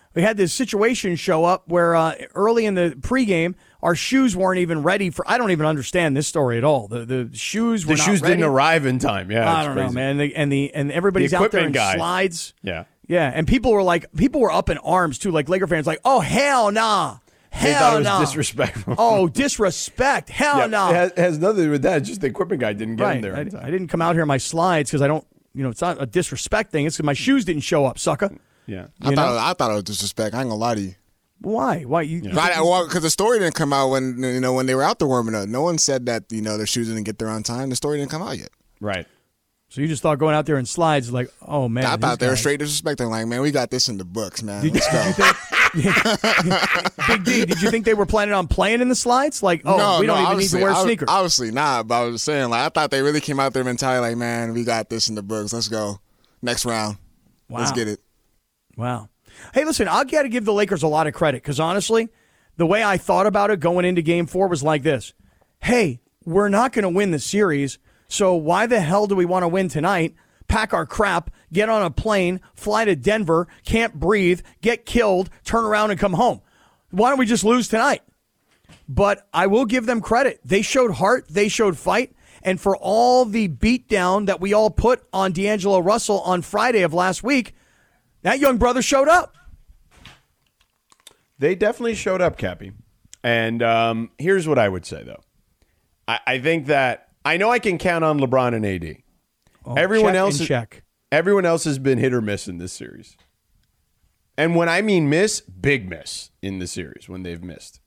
we had this situation show up where early in the pregame, our shoes weren't even ready for. I don't even understand this story at all. The shoes were The not shoes ready. didn't arrive in time. Yeah, I it's don't crazy. know, man. And everybody's out there in equipment guy. slides. Yeah. Yeah, and people were up in arms too, like Laker fans, like, oh hell nah, They hell thought it was nah, disrespectful. oh disrespect, hell Yeah, nah. it has nothing to do with that. It's just the equipment guy didn't get Right, in there. in time. I didn't come out here in my slides because I don't, it's not a disrespect thing. It's because my shoes didn't show up, sucker. Yeah. You know? I thought it was disrespect. I ain't gonna lie to you. Why? You Because the story didn't come out when when they were out there warming up. No one said that their shoes didn't get there on time. The story didn't come out yet. Right. So you just thought going out there in slides, like, oh man, I these thought they were guys. straight disrespecting. Like, man, we got this in the books, man. Did Let's go. Big D, did you think they were planning on playing in the slides? Like, we don't even need to wear sneakers. Obviously not. But I was saying, like, I thought they really came out there mentality, like, man, we got this in the books. Let's go. Next round. Let's Wow. get it. Wow. Hey, listen, I've got to give the Lakers a lot of credit because honestly, the way I thought about it going into Game 4 was like this. Hey, we're not going to win the series, so why the hell do we want to win tonight? Pack our crap, get on a plane, fly to Denver, can't breathe, get killed, turn around and come home. Why don't we just lose tonight? But I will give them credit. They showed heart, they showed fight, and for all the beatdown that we all put on D'Angelo Russell on Friday of last week, that young brother showed up. They definitely showed up, Cappy. And here's what I would say, though. I think that I know I can count on LeBron and AD. Everyone else has been hit or miss in this series. And when I mean miss, big miss in the series when they've missed.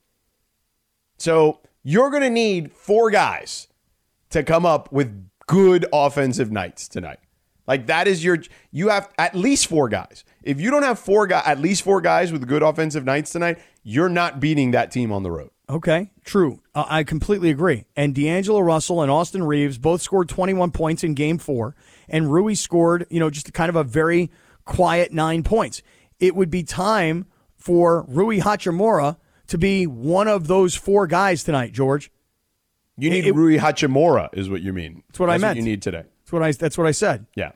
So you're going to need 4 guys to come up with good offensive nights tonight. Like that is you have at least 4 guys. If you don't have at least 4 guys with good offensive nights tonight, you're not beating that team on the road. Okay, true. I completely agree. And D'Angelo Russell and Austin Reeves both scored 21 points in Game 4, and Rui scored, just kind of a very quiet 9 points. It would be time for Rui Hachimura to be one of those 4 guys tonight, George. You need Rui Hachimura, is what you mean. That's what I meant. What you need today. That's what I said. Yeah.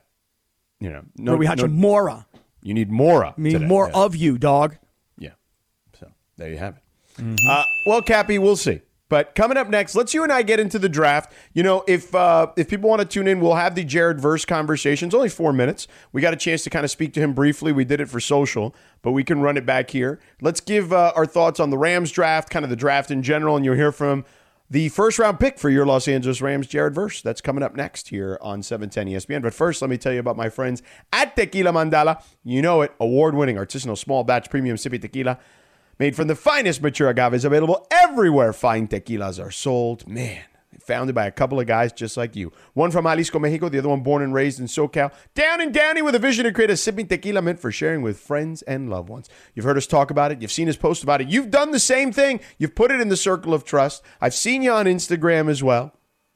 Rui Hachimura. You need Mora. I mean, today. more of you, dog. Yeah. So there you have it. Well, Cappy, we'll see. But coming up next, let's you and I get into the draft. If people want to tune in, we'll have the Jared Verse conversation. It's only 4 minutes. We got a chance to kind of speak to him briefly. We did it for social, but we can run it back here. Let's give our thoughts on the Rams draft, kind of the draft in general, and you'll hear from the first-round pick for your Los Angeles Rams, Jared Verse. That's coming up next here on 710 ESPN. But first, let me tell you about my friends at Tequila Mandala. You know it, award-winning artisanal small batch premium sippy tequila made from the finest mature agaves, available everywhere fine tequilas are sold. Man, founded by a couple of guys just like you. One from Jalisco, Mexico, the other one born and raised in SoCal. Down and downy with a vision to create a sipping tequila meant for sharing with friends and loved ones. You've heard us talk about it. You've seen us post about it. You've done the same thing. You've put it in the circle of trust. I've seen you on Instagram as well.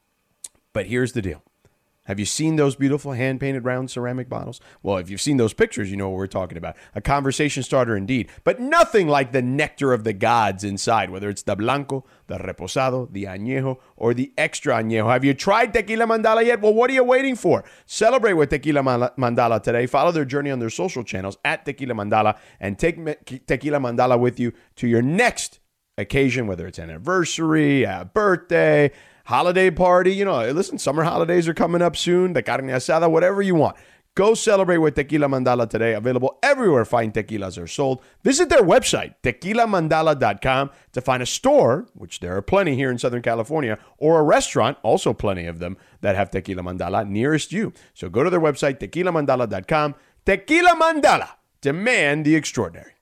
But here's the deal. Have you seen those beautiful hand-painted round ceramic bottles? Well, if you've seen those pictures, you know what we're talking about. A conversation starter indeed, but nothing like the nectar of the gods inside, whether it's the Blanco, the Reposado, the Añejo, or the Extra Añejo. Have you tried Tequila Mandala yet? Well, what are you waiting for? Celebrate with Tequila Mandala today. Follow their journey on their social channels at Tequila Mandala and take Tequila Mandala with you to your next occasion, whether it's an anniversary, a birthday, holiday party, listen, summer holidays are coming up soon, the carne asada, whatever you want. Go celebrate with Tequila Mandala today. Available everywhere fine tequilas are sold. Visit their website, tequilamandala.com, to find a store, which there are plenty here in Southern California, or a restaurant, also plenty of them, that have Tequila Mandala nearest you. So go to their website, tequilamandala.com. Tequila Mandala. Demand the extraordinary.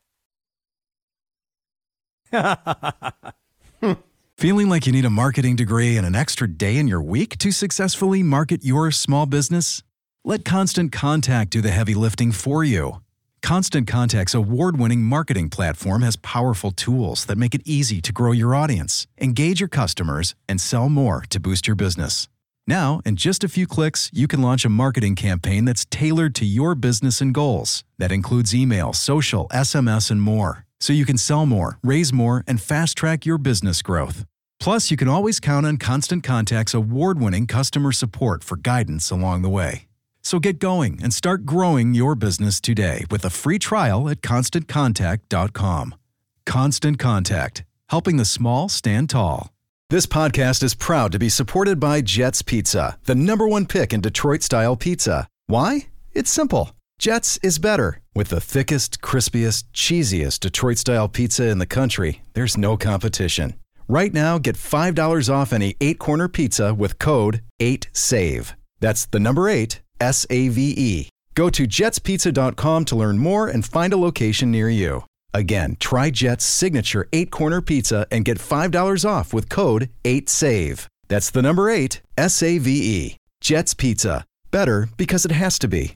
Feeling like you need a marketing degree and an extra day in your week to successfully market your small business? Let Constant Contact do the heavy lifting for you. Constant Contact's award-winning marketing platform has powerful tools that make it easy to grow your audience, engage your customers, and sell more to boost your business. Now, in just a few clicks, you can launch a marketing campaign that's tailored to your business and goals. That includes email, social, SMS, and more. So you can sell more, raise more, and fast-track your business growth. Plus, you can always count on Constant Contact's award-winning customer support for guidance along the way. So get going and start growing your business today with a free trial at ConstantContact.com. Constant Contact, helping the small stand tall. This podcast is proud to be supported by Jets Pizza, the #1 pick in Detroit-style pizza. Why? It's simple. Jets is better. With the thickest, crispiest, cheesiest Detroit-style pizza in the country, there's no competition. Right now, get $5 off any 8-corner pizza with code 8SAVE. That's the number 8, SAVE. Go to jetspizza.com to learn more and find a location near you. Again, try Jet's signature 8-corner pizza and get $5 off with code 8SAVE. That's the number 8, SAVE. Jet's Pizza. Better because it has to be.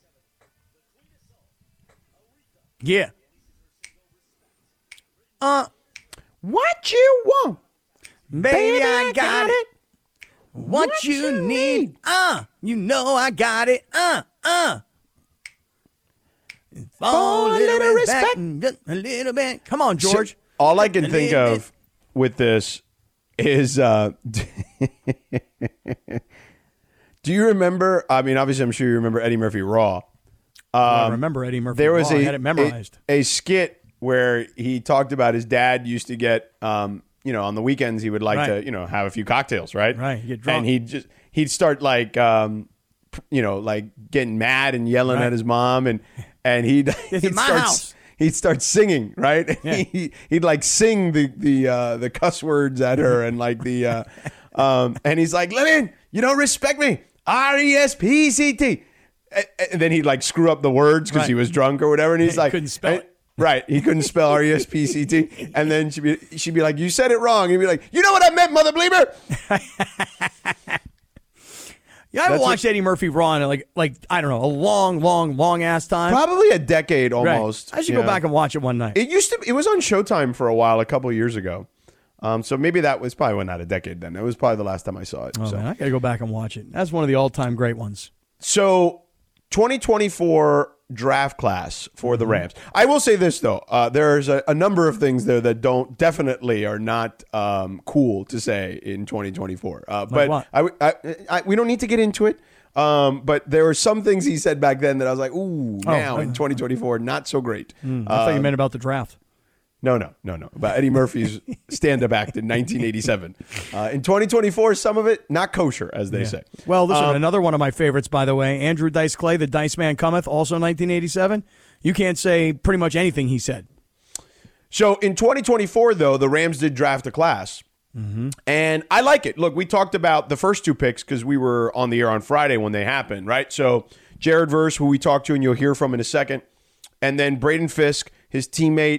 Yeah. What you want? Baby, I got it. What you need? You know I got it. Fall a little respect. A little bit. Come on, George. So, all I can think of with this is, do you remember? I mean, obviously, I'm sure you remember Eddie Murphy Raw. I remember Eddie Murphy. There was I had it memorized. A skit where he talked about his dad used to get, on the weekends he would like to, have a few cocktails, right? Right. He'd get drunk. And he'd start like, like getting mad and yelling at his mom, and he'd start singing, right? Yeah. He'd like sing the cuss words at her and like the, and he's like, Lillian, you don't respect me, RESPCT. And then he'd like screw up the words because he was drunk or whatever. And he's like, couldn't spell it. Right. He couldn't spell RESPCT. And then she'd be like, you said it wrong. He'd be like, you know what I meant, mother bleeper. Yeah, I haven't watched Eddie Murphy Raw in like I don't know, a long ass time. Probably a decade almost. Right. I should go back and watch it one night. It was on Showtime for a while, a couple of years ago. So maybe that was probably not a decade then. It was probably the last time I saw it. Oh, man, I got to go back and watch it. That's one of the all-time great ones. So 2024 draft class for the Rams. I will say this, though. There's a number of things there that definitely are not cool to say in 2024. But what? We don't need to get into it. But there were some things he said back then that I was like, ooh, now in 2024, not so great. I thought you meant about the draft. No. About Eddie Murphy's stand-up act in 1987. In 2024, some of it not kosher, as they say. Well, listen, another one of my favorites, by the way, Andrew Dice Clay, the Dice Man Cometh, also 1987. You can't say pretty much anything he said. So in 2024, though, the Rams did draft a class. And I like it. Look, we talked about the first two picks because we were on the air on Friday when they happened, right? So Jared Verse, who we talked to and you'll hear from in a second, and then Braden Fisk, his teammate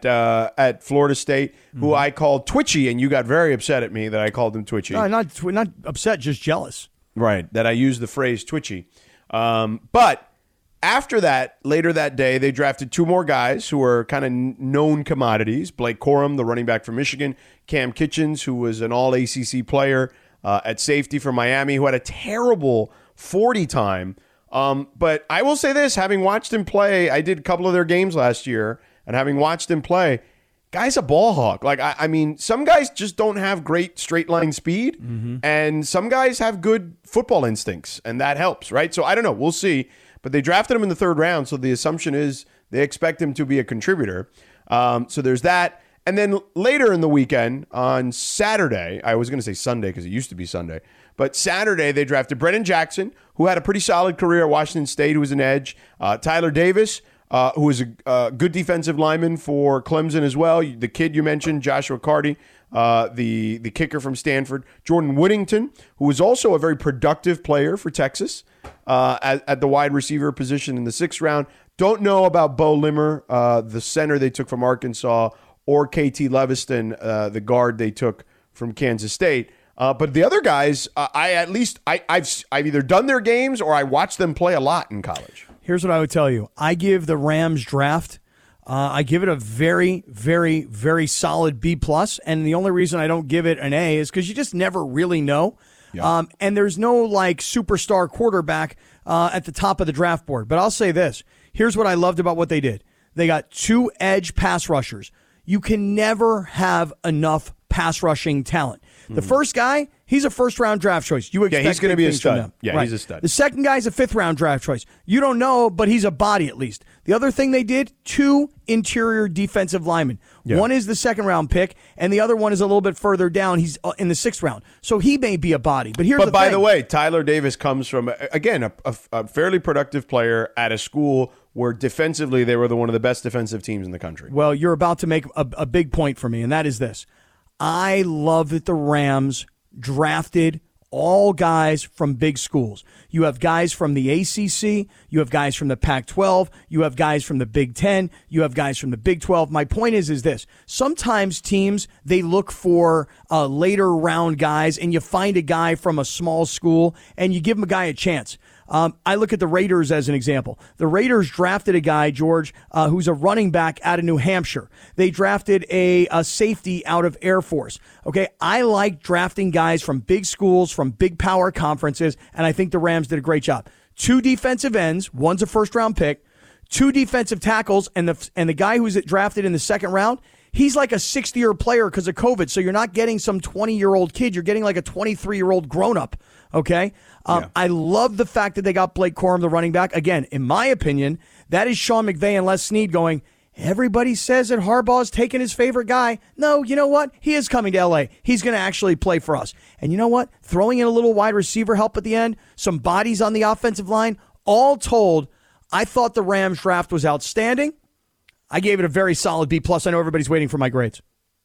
at Florida State, who I called Twitchy, and you got very upset at me that I called him Twitchy. No, not upset, just jealous. Right, that I used the phrase Twitchy. But after that, later that day, they drafted two more guys who were kind of known commodities. Blake Corum, the running back from Michigan, Cam Kitchens, who was an all-ACC player at safety for Miami, who had a terrible 40 time. But I will say this, having watched him play, I did a couple of their games last year, and having watched him play, guy's a ball hawk. Like, I mean, some guys just don't have great straight line speed, and some guys have good football instincts, and that helps, right? So I don't know. We'll see. But they drafted him in the third round, so the assumption is they expect him to be a contributor. So there's that. And then later in the weekend, on Saturday, I was going to say Sunday because it used to be Sunday, but Saturday they drafted Brennan Jackson, who had a pretty solid career at Washington State, who was an edge. Tyler Davis, who was a good defensive lineman for Clemson as well. The kid you mentioned, Joshua Carty, the kicker from Stanford. Jordan Whittington, who was also a very productive player for Texas at the wide receiver position in the 6th round. Don't know about Bo Limmer, the center they took from Arkansas, or KT Leviston, the guard they took from Kansas State. But the other guys, I've either done their games or I watched them play a lot in college. Here's what I would tell you. I give the Rams draft, I give it a very, very, very solid B+. And the only reason I don't give it an A is because you just never really know. Yeah. And there's no like superstar quarterback at the top of the draft board. But I'll say this. Here's what I loved about what they did. They got 2 edge pass rushers. You can never have enough pass rushing talent. The first guy, he's a first-round draft choice. You expect he's going to be a things from stud. them. Yeah, he's a stud. The second guy's a fifth-round draft choice. You don't know, but he's a body at least. The other thing they did, 2 interior defensive linemen. Yeah. One is the second-round pick, and the other one is a little bit further down. He's in the 6th round. So he may be a body. But here's the thing. But by the way, Tyler Davis comes from, again, a fairly productive player at a school where defensively they were one of the best defensive teams in the country. Well, you're about to make a big point for me, and that is this. I love that the Rams drafted all guys from big schools. You have guys from the ACC, you have guys from the Pac-12, you have guys from the Big Ten, you have guys from the Big 12. My point is this. Sometimes teams, they look for later round guys, and you find a guy from a small school, and you give him a guy a chance. I look at the Raiders as an example. The Raiders drafted a guy, George, who's a running back out of New Hampshire. They drafted a safety out of Air Force. Okay, I like drafting guys from big schools, from big power conferences, and I think the Rams did a great job. 2 defensive ends, one's a first-round pick, 2 defensive tackles, and the guy who's drafted in the 2nd round, he's like a 60-year player because of COVID, so you're not getting some 20-year-old kid. You're getting like a 23-year-old grown-up, okay? I love the fact that they got Blake Corum, the running back. Again, in my opinion, that is Sean McVay and Les Snead going, everybody says that Harbaugh's taking his favorite guy. No, you know what? He is coming to L.A. He's going to actually play for us. And you know what? Throwing in a little wide receiver help at the end, some bodies on the offensive line, all told, I thought the Rams draft was outstanding. I gave it a very solid B+. I know everybody's waiting for my grades.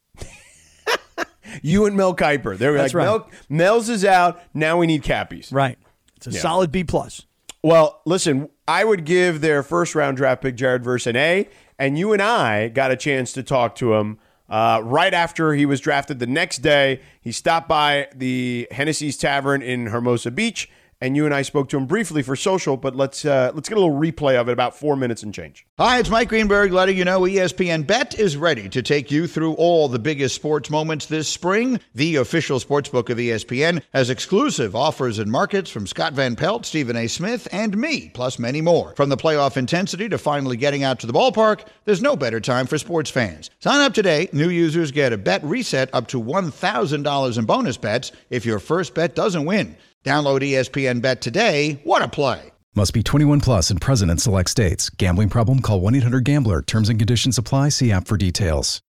You and Mel Kiper. They're That's like, right. Mel's is out. Now we need Cappies. Right. It's a solid B+. Well, listen, I would give their first-round draft pick, Jared Verse, an A, and you and I got a chance to talk to him right after he was drafted the next day. He stopped by the Hennessy's Tavern in Hermosa Beach, and you and I spoke to him briefly for social, but let's get a little replay of it, about 4 minutes and change. Hi, it's Mike Greenberg letting you know ESPN Bet is ready to take you through all the biggest sports moments this spring. The official sportsbook of ESPN has exclusive offers and markets from Scott Van Pelt, Stephen A. Smith, and me, plus many more. From the playoff intensity to finally getting out to the ballpark, there's no better time for sports fans. Sign up today. New users get a bet reset up to $1,000 in bonus bets if your first bet doesn't win. Download ESPN Bet today. What a play. Must be 21 plus and present in select states. Gambling problem? Call 1-800-GAMBLER. Terms and conditions apply. See app for details.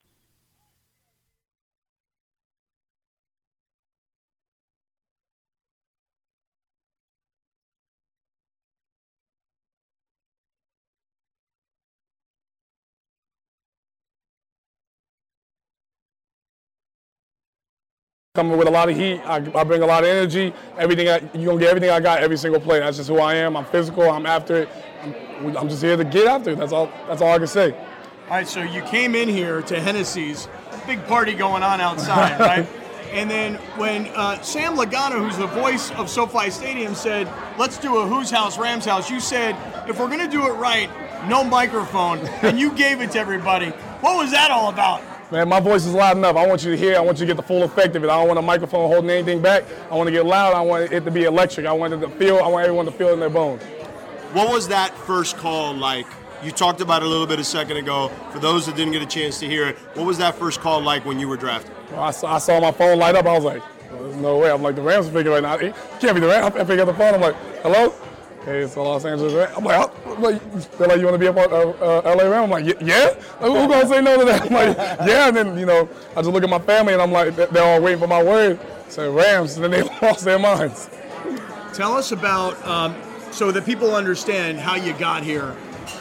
Coming with a lot of heat, I bring a lot of energy. You're gonna get everything I got every single play. That's just who I am. I'm physical. I'm after it. I'm just here to get after it. That's all I can say. All right, so you came in here to Hennessy's, big party going on outside, right? And then when Sam Logano, who's the voice of SoFi Stadium, said, let's do a Who's House, Rams House, you said, if we're going to do it right, no microphone, and you gave it to everybody. What was that all about? Man, my voice is loud enough. I want you to hear. I want you to get the full effect of it. I don't want a microphone holding anything back. I want to get loud. I want it to be electric. I want everyone to feel it in their bones. What was that first call like? You talked about it a little bit a second ago. For those that didn't get a chance to hear it, what was that first call like when you were drafted? Well, I saw my phone light up. I was like, there's no way. I'm like, the Rams are picking right now. It can't be the Rams. I pick up the phone. I'm like, hello? Hey, it's the Los Angeles Rams. I'm like, they're like, you want to be a part of LA Rams? I'm like, yeah? Like, who's going to say no to that? I'm like, yeah. And then, I just look at my family and I'm like, they're all waiting for my word. Say Rams, and then they lost their minds. Tell us about, so that people understand how you got here.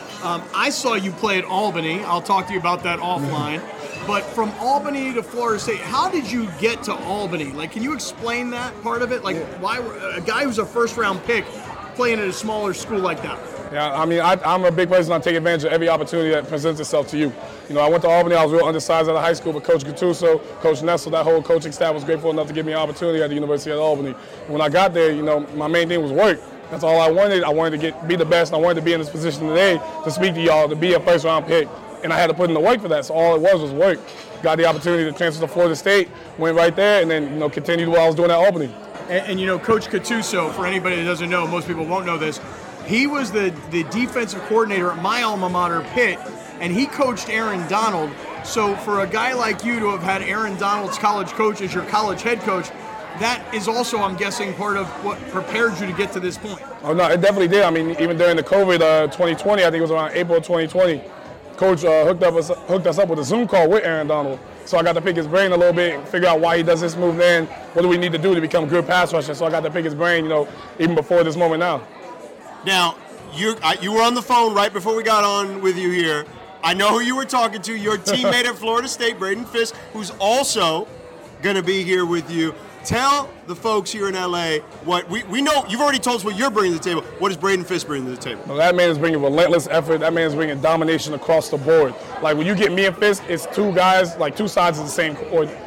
I saw you play at Albany. I'll talk to you about that offline. But from Albany to Florida State, how did you get to Albany? Like, can you explain that part of it? Like, why a guy who's a first-round pick playing at a smaller school like that? Yeah, I mean, I'm a big person. I take advantage of every opportunity that presents itself to you. I went to Albany. I was real undersized out of high school, but Coach Gattuso, Coach Nessel, that whole coaching staff was grateful enough to give me an opportunity at the University of Albany. And when I got there, my main thing was work. That's all I wanted. I wanted to be the best, and I wanted to be in this position today to speak to y'all, to be a first-round pick. And I had to put in the work for that, so all it was work. Got the opportunity to transfer to Florida State, went right there, and then continued what I was doing at Albany. And Coach Gattuso, for anybody that doesn't know, most people won't know this, he was the defensive coordinator at my alma mater, Pitt, and he coached Aaron Donald So for a guy like you to have had Aaron Donald's college coach as your college head coach, that is also, I'm guessing, part of what prepared you to get to this point. Oh, no, it definitely did. I mean, even during the COVID 2020, I think it was around April 2020, Coach hooked us up with a Zoom call with Aaron Donald. So I got to pick his brain a little bit and figure out why he does this move then. What do we need to do to become good pass rushers? So I got to pick his brain, even before this moment now. Now, you were on the phone right before we got on with you here. I know who you were talking to, your teammate at Florida State, Braden Fisk, who's also going to be here with you. Tell the folks here in LA what we know. You've already told us what you're bringing to the table. What is Braden Fisk bringing to the table? Well, that man is bringing relentless effort. That man is bringing domination across the board. Like when you get me and Fisk, it's two guys, like two sides of the same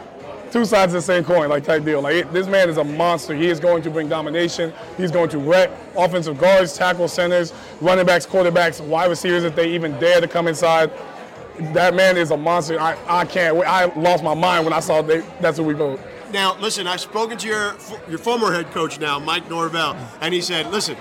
coin, like type deal. This man is a monster. He is going to bring domination. He's going to wreck offensive guards, tackle centers, running backs, quarterbacks, wide receivers if they even dare to come inside. That man is a monster. I can't wait. I lost my mind when I saw that's what we vote. Now, listen, I've spoken to your former head coach now, Mike Norvell, and he said, listen,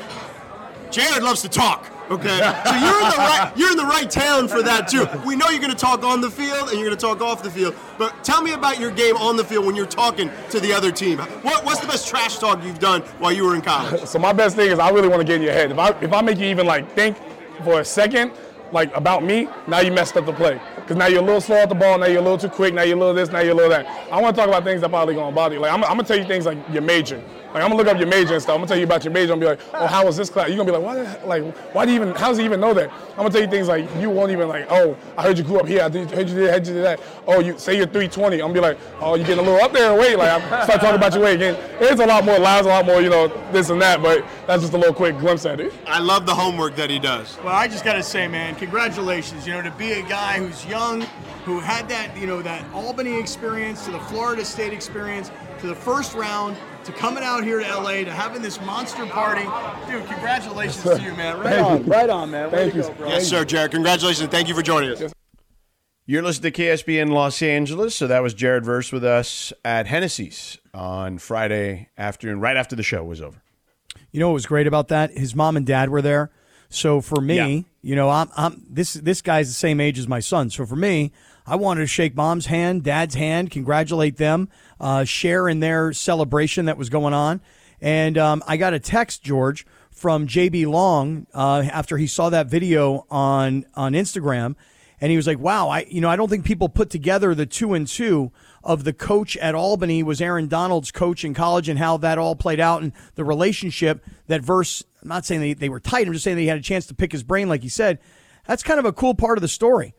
Jared loves to talk, okay? So you're in the right town for that, too. We know you're going to talk on the field and you're going to talk off the field, but tell me about your game on the field when you're talking to the other team. What's the best trash talk you've done while you were in college? So my best thing is I really want to get in your head. If I make you even, think for a second, about me, now you messed up the play. Because now you're a little slow at the ball, now you're a little too quick, now you're a little this, now you're a little that. I want to talk about things that probably going to bother you. I'm going to tell you things like your major. I'm going to look up your major and stuff. I'm going to tell you about your major and be like, oh, how was this class? You're going to be like, why do you even, how does he even know that? I'm going to tell you things like, you won't even oh, I heard you grew up here, I heard you did that. Oh, you say you're 320. I'm going to be like, oh, you're getting a little up there in weight. I start talking about your weight again. It's a lot more lies, a lot more, this and that, but that's just a little quick glimpse at it. I love the homework that he does. Well, I just got to say, man, congratulations, to be a guy who's young, who had that, that Albany experience, to the Florida State experience, to the first round, to coming out here to LA, to having this monster party. Dude, congratulations to you, man. Right on, man. Thank you. Bro. Yes, sir, Jared. Congratulations, and thank you for joining us. You're listening to KSBN Los Angeles, so that was Jared Verse with us at Hennessy's on Friday afternoon, right after the show was over. You know what was great about that? His mom and dad were there. So for me, I'm this guy's the same age as my son. So for me, I wanted to shake mom's hand, dad's hand, congratulate them, share in their celebration that was going on. And I got a text, George, from JB Long after he saw that video on Instagram. And he was like, wow, I don't think people put together the 2 and 2 of the coach at Albany was Aaron Donald's coach in college and how that all played out and the relationship that Verse, I'm not saying they were tight, I'm just saying they had a chance to pick his brain like he said. That's kind of a cool part of the story.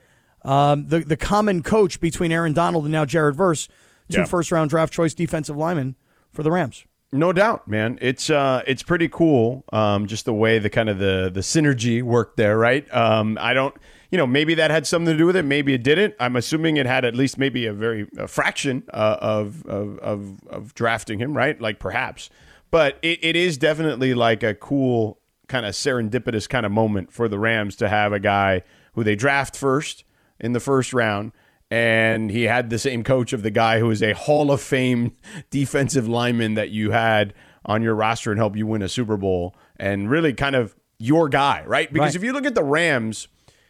The common coach between Aaron Donald and now Jared Verse, two first-round draft choice defensive linemen for the Rams. No doubt, man. It's pretty cool, just the way the kind of the synergy worked there, right? I don't, maybe that had something to do with it. Maybe it didn't. I'm assuming it had at least maybe a fraction of drafting him, right? Like perhaps. But it is definitely like a cool kind of serendipitous kind of moment for the Rams to have a guy who they draft first in the first round, and he had the same coach of the guy who is a Hall of Fame defensive lineman that you had on your roster and helped you win a Super Bowl, and really kind of your guy, right? Because if you look at the Rams,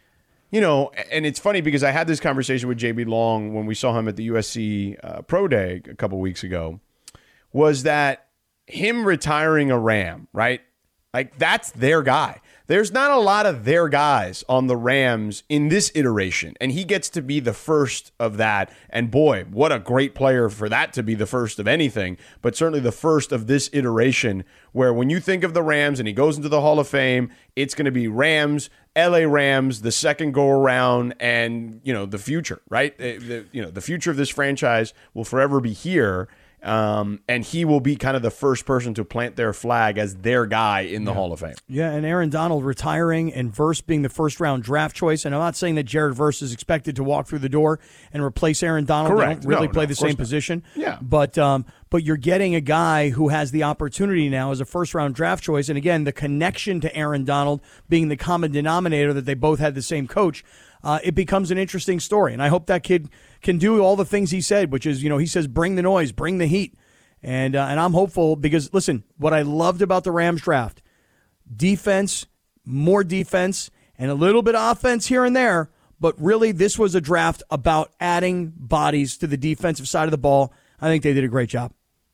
and it's funny because I had this conversation with JB Long when we saw him at the USC Pro Day a couple weeks ago, was that him retiring a Ram, right? Like, that's their guy. There's not a lot of their guys on the Rams in this iteration, and he gets to be the first of that. And boy, what a great player for that to be the first of anything, but certainly the first of this iteration, where when you think of the Rams and he goes into the Hall of Fame, it's going to be Rams, LA Rams, the second go around, and the future, right? The future of this franchise will forever be here. And he will be kind of the first person to plant their flag as their guy in the Hall of Fame. Yeah, and Aaron Donald retiring and Verse being the first-round draft choice. And I'm not saying that Jared Verse is expected to walk through the door and replace Aaron Donald. Correct. They don't really play the same position. Yeah. But you're getting a guy who has the opportunity now as a first-round draft choice. And, again, the connection to Aaron Donald being the common denominator that they both had the same coach, it becomes an interesting story. And I hope that kid can do all the things he said, which is, he says, bring the noise, bring the heat. And I'm hopeful because, listen, what I loved about the Rams draft, defense, more defense, and a little bit of offense here and there, But really, this was a draft about adding bodies to the defensive side of the ball. I think they did a great job.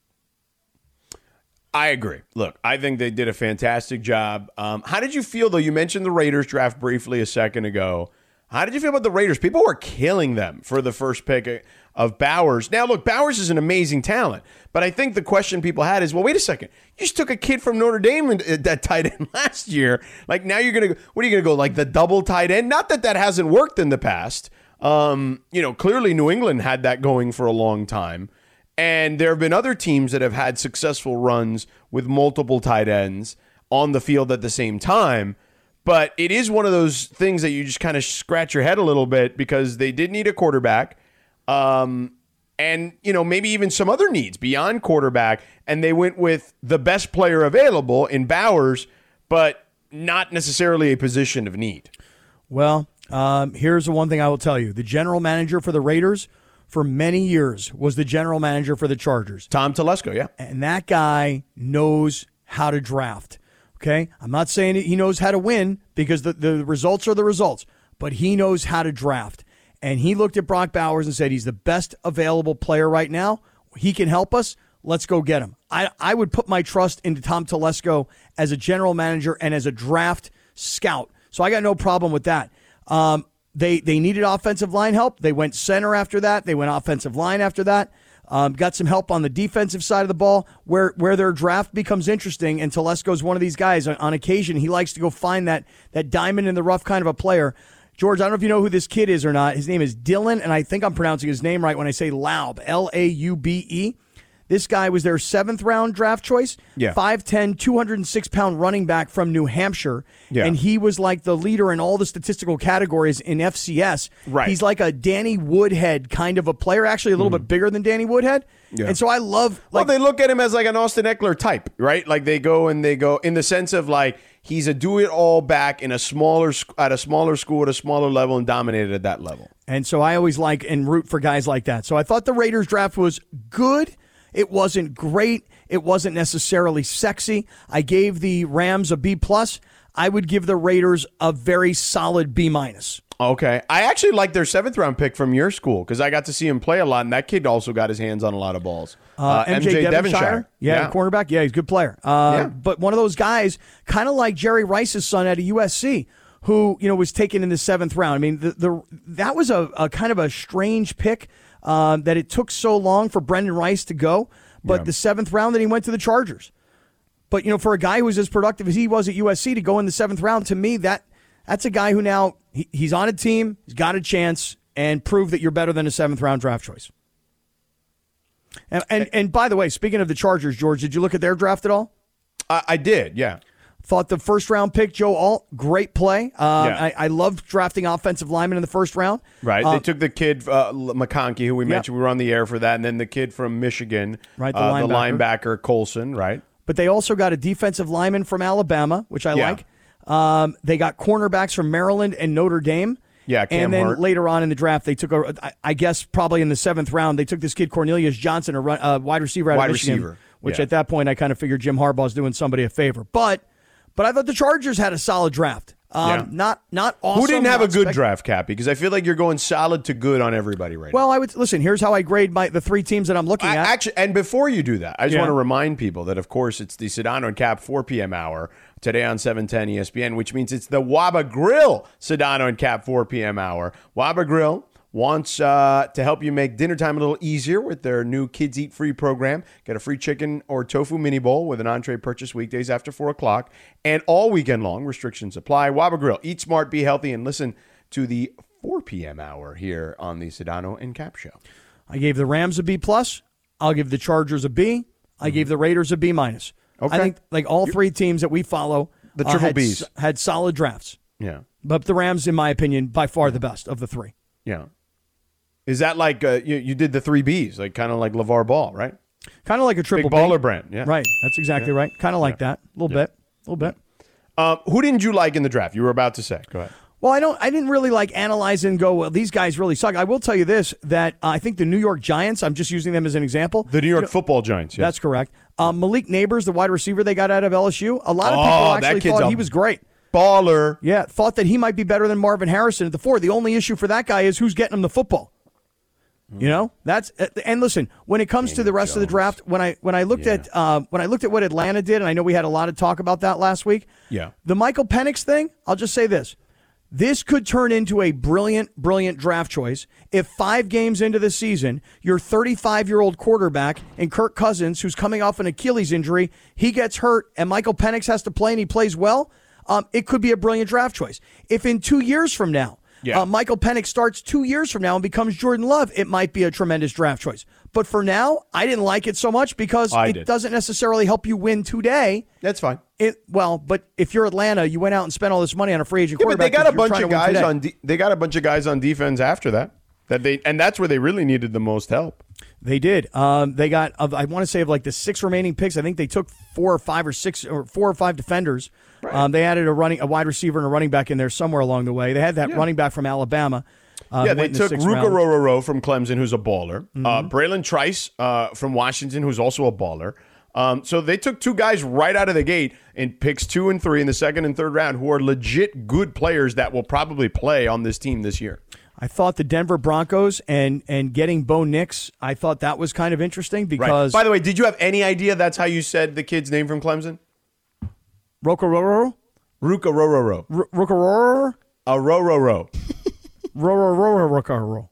I agree. Look, I think they did a fantastic job. How did you feel, though? You mentioned the Raiders draft briefly a second ago. How did you feel about the Raiders? People were killing them for the first pick of Bowers. Now, look, Bowers is an amazing talent, but I think the question people had is, well, wait a second. You just took a kid from Notre Dame that tight end last year. Like, now you're going to – what are you going to go, like the double tight end? Not that hasn't worked in the past. Clearly New England had that going for a long time. And there have been other teams that have had successful runs with multiple tight ends on the field at the same time. But it is one of those things that you just kind of scratch your head a little bit because they did need a quarterback and, maybe even some other needs beyond quarterback. And they went with the best player available in Bowers, but not necessarily a position of need. Well, here's the one thing I will tell you. The general manager for the Raiders for many years was the general manager for the Chargers. Tom Telesco, yeah. And that guy knows how to draft. Okay, I'm not saying he knows how to win because the results are the results, but he knows how to draft. And he looked at Brock Bowers and said, he's the best available player right now. He can help us. Let's go get him. I would put my trust into Tom Telesco as a general manager and as a draft scout. So I got no problem with that. They needed offensive line help. They went center after that. They went offensive line after that. Got some help on the defensive side of the ball where their draft becomes interesting. And Telesco's one of these guys. On occasion, he likes to go find that diamond in the rough kind of a player. George, I don't know if you know who this kid is or not. His name is Dylan, and I think I'm pronouncing his name right when I say Laube, Laube. This guy was their 7th-round draft choice, 5'10", 206-pound running back from New Hampshire, and he was like the leader in all the statistical categories in FCS. Right. He's like a Danny Woodhead kind of a player, actually a little bit bigger than Danny Woodhead. Yeah. And so I love... Well, they look at him as like an Austin Eckler type, right? Like they go in the sense of like he's a do-it-all back at a smaller school at a smaller level and dominated at that level. And so I always like and root for guys like that. So I thought the Raiders draft was good. It wasn't great. It wasn't necessarily sexy. I gave the Rams a B+. I would give the Raiders a very solid B-. Okay. I actually like their 7th-round pick from your school because I got to see him play a lot, and that kid also got his hands on a lot of balls. MJ Devonshire. Yeah, cornerback. Yeah, he's a good player. But one of those guys, kind of like Jerry Rice's son at USC, who was taken in the 7th round. I mean, that was a kind of a strange pick. That it took so long for Brendan Rice to go, but the 7th round that he went to the Chargers. But, for a guy who was as productive as he was at USC to go in the 7th round, to me, that's a guy who now he's on a team, he's got a chance, and prove that you're better than a 7th-round draft choice. And by the way, speaking of the Chargers, George, did you look at their draft at all? I did, yeah. Thought the 1st-round pick, Joe Alt, great play. I loved drafting offensive linemen in the 1st round. Right. They took the kid, McConkey, who we mentioned. We were on the air for that. And then the kid from Michigan, right, the linebacker, Colson, right? But they also got a defensive lineman from Alabama, which I like. They got cornerbacks from Maryland and Notre Dame. Yeah, Cam and then Hart. Later on in the draft, they took, I guess probably in the 7th round, they took this kid Cornelius Johnson, a wide receiver out of Michigan, which at that point I kind of figured Jim Harbaugh's doing somebody a favor. But I thought the Chargers had a solid draft. Not awesome. Who didn't have a good draft, Cappy? Because I feel like you're going solid to good on everybody right now. Well, I would listen. Here's how I grade the 3 teams that I'm looking at. Actually, and before you do that, I just want to remind people that, of course, it's the Sedano and Cap 4 p.m. hour today on 710 ESPN, which means it's the Waba Grill Sedano and Cap 4 p.m. hour. Waba Grill wants to help you make dinner time a little easier with their new Kids Eat Free program. Get a free chicken or tofu mini bowl with an entree purchase weekdays after 4 o'clock and all weekend long. Restrictions apply. Waba Grill. Eat smart, be healthy, and listen to the 4 p.m. hour here on the Sedano and Cap Show. I gave the Rams a B+. I'll give the Chargers a B. I gave the Raiders a B-. Okay. I think like all 3 teams that we follow, the triple Bs, had solid drafts. Yeah. But the Rams, in my opinion, by far the best of the 3. Yeah. Is that like you did the 3 Bs, like kind of like LeVar Ball, right? Kind of like a triple Big baller brand, yeah. Right, that's exactly right. Kind of like that, a little bit. Who didn't you like in the draft? You were about to say. Go ahead. Well, I didn't really like analyze and go, well, these guys really suck. I will tell you this, that I think the New York Giants, I'm just using them as an example. The New York football Giants, yes. That's correct. Malik Neighbors, the wide receiver they got out of LSU, a lot of people actually thought he was great. Baller. Yeah, thought that he might be better than Marvin Harrison at the 4. The only issue for that guy is who's getting him the football. You know, that's and listen, when it comes to the rest of the draft, when I looked at what Atlanta did, and I know we had a lot of talk about that last week. Yeah. The Michael Penix thing, I'll just say this. This could turn into a brilliant draft choice if 5 games into the season, your 35-year-old quarterback and Kirk Cousins, who's coming off an Achilles injury, he gets hurt and Michael Penix has to play and he plays well, it could be a brilliant draft choice. If in 2 years from now, Michael Penix starts 2 years from now and becomes Jordan Love, it might be a tremendous draft choice. But for now, I didn't like it so much because it doesn't necessarily help you win today. That's fine. But if you're Atlanta, you went out and spent all this money on a free agent quarterback. But they got a bunch of guys on. They got a bunch of guys on defense after that. And that's where they really needed the most help. They did. They got. I want to say of like the 6 remaining picks, I think they took 4 or 5 or 6 or 4 or 5 defenders. Right. They added a wide receiver and a running back in there somewhere along the way. They had that running back from Alabama. They took Ruka Rororo from Clemson, who's a baller. Braylon Trice from Washington, who's also a baller. So they took 2 guys right out of the gate in picks 2 and 3 in the 2nd and 3rd round who are legit good players that will probably play on this team this year. I thought the Denver Broncos and getting Bo Nix, I thought that was kind of interesting because... Right. By the way, did you have any idea that's how you said the kid's name from Clemson? Rokororo? Ruka Rororo. Rokororo? A Rororo. Rororo.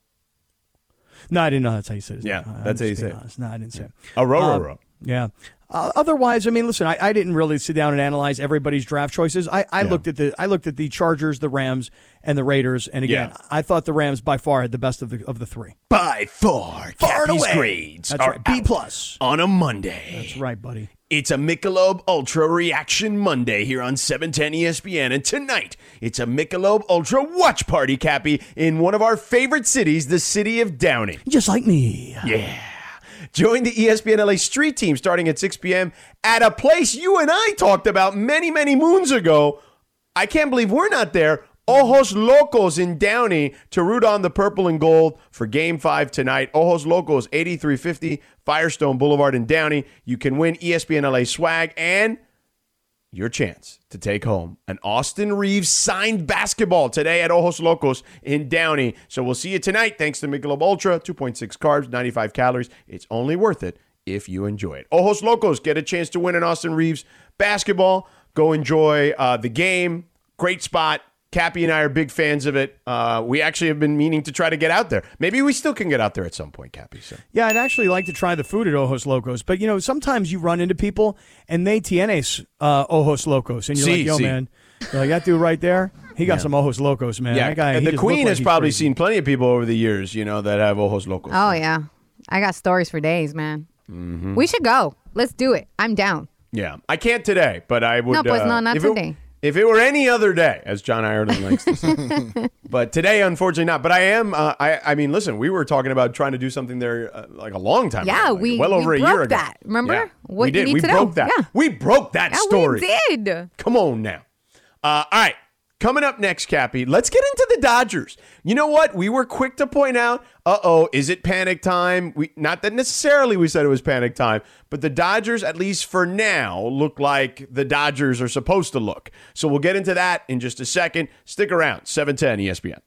No, I didn't know that's how you said it. Yeah, that's how you say it. No, I didn't say it. A Rororo. Yeah. Otherwise, I mean, listen, I didn't really sit down and analyze everybody's draft choices. I looked at the Chargers, the Rams, and the Raiders, and again, I thought the Rams by far had the best of the 3. By far, Cappy's grades that's are right. B+ on a Monday. That's right, buddy. It's a Michelob Ultra Reaction Monday here on 710 ESPN, and tonight it's a Michelob Ultra Watch Party, Cappy, in one of our favorite cities, the city of Downey. Just like me. Yeah. Join the ESPN LA Street Team starting at 6 p.m. at a place you and I talked about many, many moons ago. I can't believe we're not there. Ojos Locos in Downey to root on the purple and gold for Game 5 tonight. Ojos Locos, 8350 Firestone Boulevard in Downey. You can win ESPN LA swag and your chance to take home an Austin Reeves signed basketball today at Ojos Locos in Downey. So we'll see you tonight thanks to Michelob Ultra, 2.6 carbs, 95 calories. It's only worth it if you enjoy it. Ojos Locos, get a chance to win an Austin Reeves basketball. Go enjoy the game. Great spot. Cappy and I are big fans of it. We actually have been meaning to try to get out there. Maybe we still can get out there at some point, Cappy. So. Yeah, I'd actually like to try the food at Ojos Locos. But, you know, sometimes you run into people and they tienes Ojos Locos. And you're like, yo, man, like, that dude right there, he got some Ojos Locos, man. Yeah, that guy, and the Queen has probably seen plenty of people over the years, you know, that have Ojos Locos. Oh, yeah. I got stories for days, man. Mm-hmm. We should go. Let's do it. I'm down. Yeah. I can't today, but I would. No, pues no, not today. If it were any other day, as John Ireland likes to say. But today, unfortunately not. But I am, I mean, listen, we were talking about trying to do something there like a long time ago. Like well over a year ago. that. Remember? Yeah, What we did. you need We to broke know. that. Yeah. We broke that story. We did. Come on now. All right. Coming up next, Cappy, let's get into the Dodgers. You know what? We were quick to point out, is it panic time? Not that necessarily we said it was panic time, but the Dodgers, at least for now, look like the Dodgers are supposed to look. So we'll get into that in just a second. Stick around, 710 ESPN.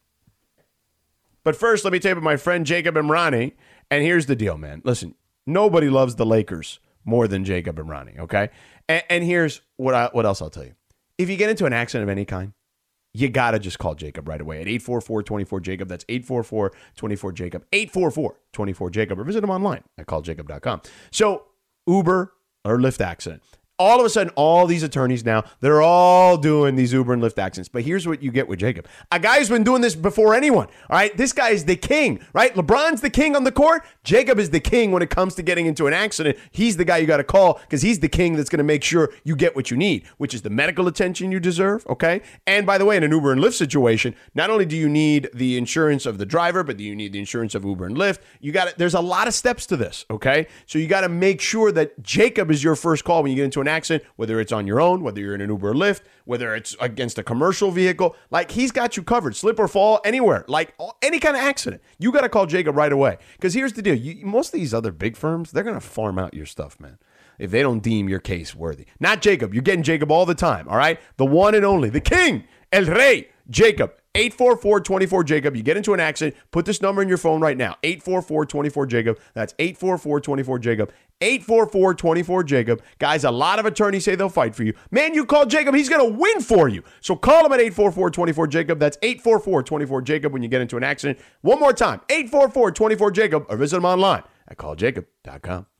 But first, let me tell you about my friend Jacob Emrani. And here's the deal, man. Listen, nobody loves the Lakers more than Jacob Emrani, okay? And here's what else I'll tell you. If you get into an accident of any kind, you got to just call Jacob right away at 844-24-JACOB. That's 844-24-JACOB, 844-24-JACOB, or visit him online at calljacob.com. So, Uber or Lyft accident. All of a sudden, all these attorneys now, they're all doing these Uber and Lyft accidents. But here's what you get with Jacob. A guy who's been doing this before anyone, all right? This guy is the king, right? LeBron's the king on the court. Jacob is the king when it comes to getting into an accident. He's the guy you got to call because he's the king that's going to make sure you get what you need, which is the medical attention you deserve, okay? And by the way, in an Uber and Lyft situation, not only do you need the insurance of the driver, but you need the insurance of Uber and Lyft. There's a lot of steps to this, okay? So you got to make sure that Jacob is your first call when you get into an accident, whether it's on your own, whether you're in an Uber or Lyft, whether it's against a commercial vehicle. Like, he's got you covered. Slip or fall, anywhere. Like, any kind of accident. You got to call Jacob right away. Because here's the deal. Most of these other big firms, they're going to farm out your stuff, man. if they don't deem your case worthy. Not Jacob. You're getting Jacob all the time, all right? The one and only, the king, El Rey, Jacob. 844-24-JACOB. You get into an accident, put this number in your phone right now. 844-24-JACOB. That's 844-24-JACOB. 844-24-JACOB. Guys, a lot of attorneys say they'll fight for you. Man, you call Jacob, he's going to win for you. So call him at 844-24-JACOB. That's 844-24-JACOB when you get into an accident. One more time, 844-24-JACOB, or visit him online at calljacob.com.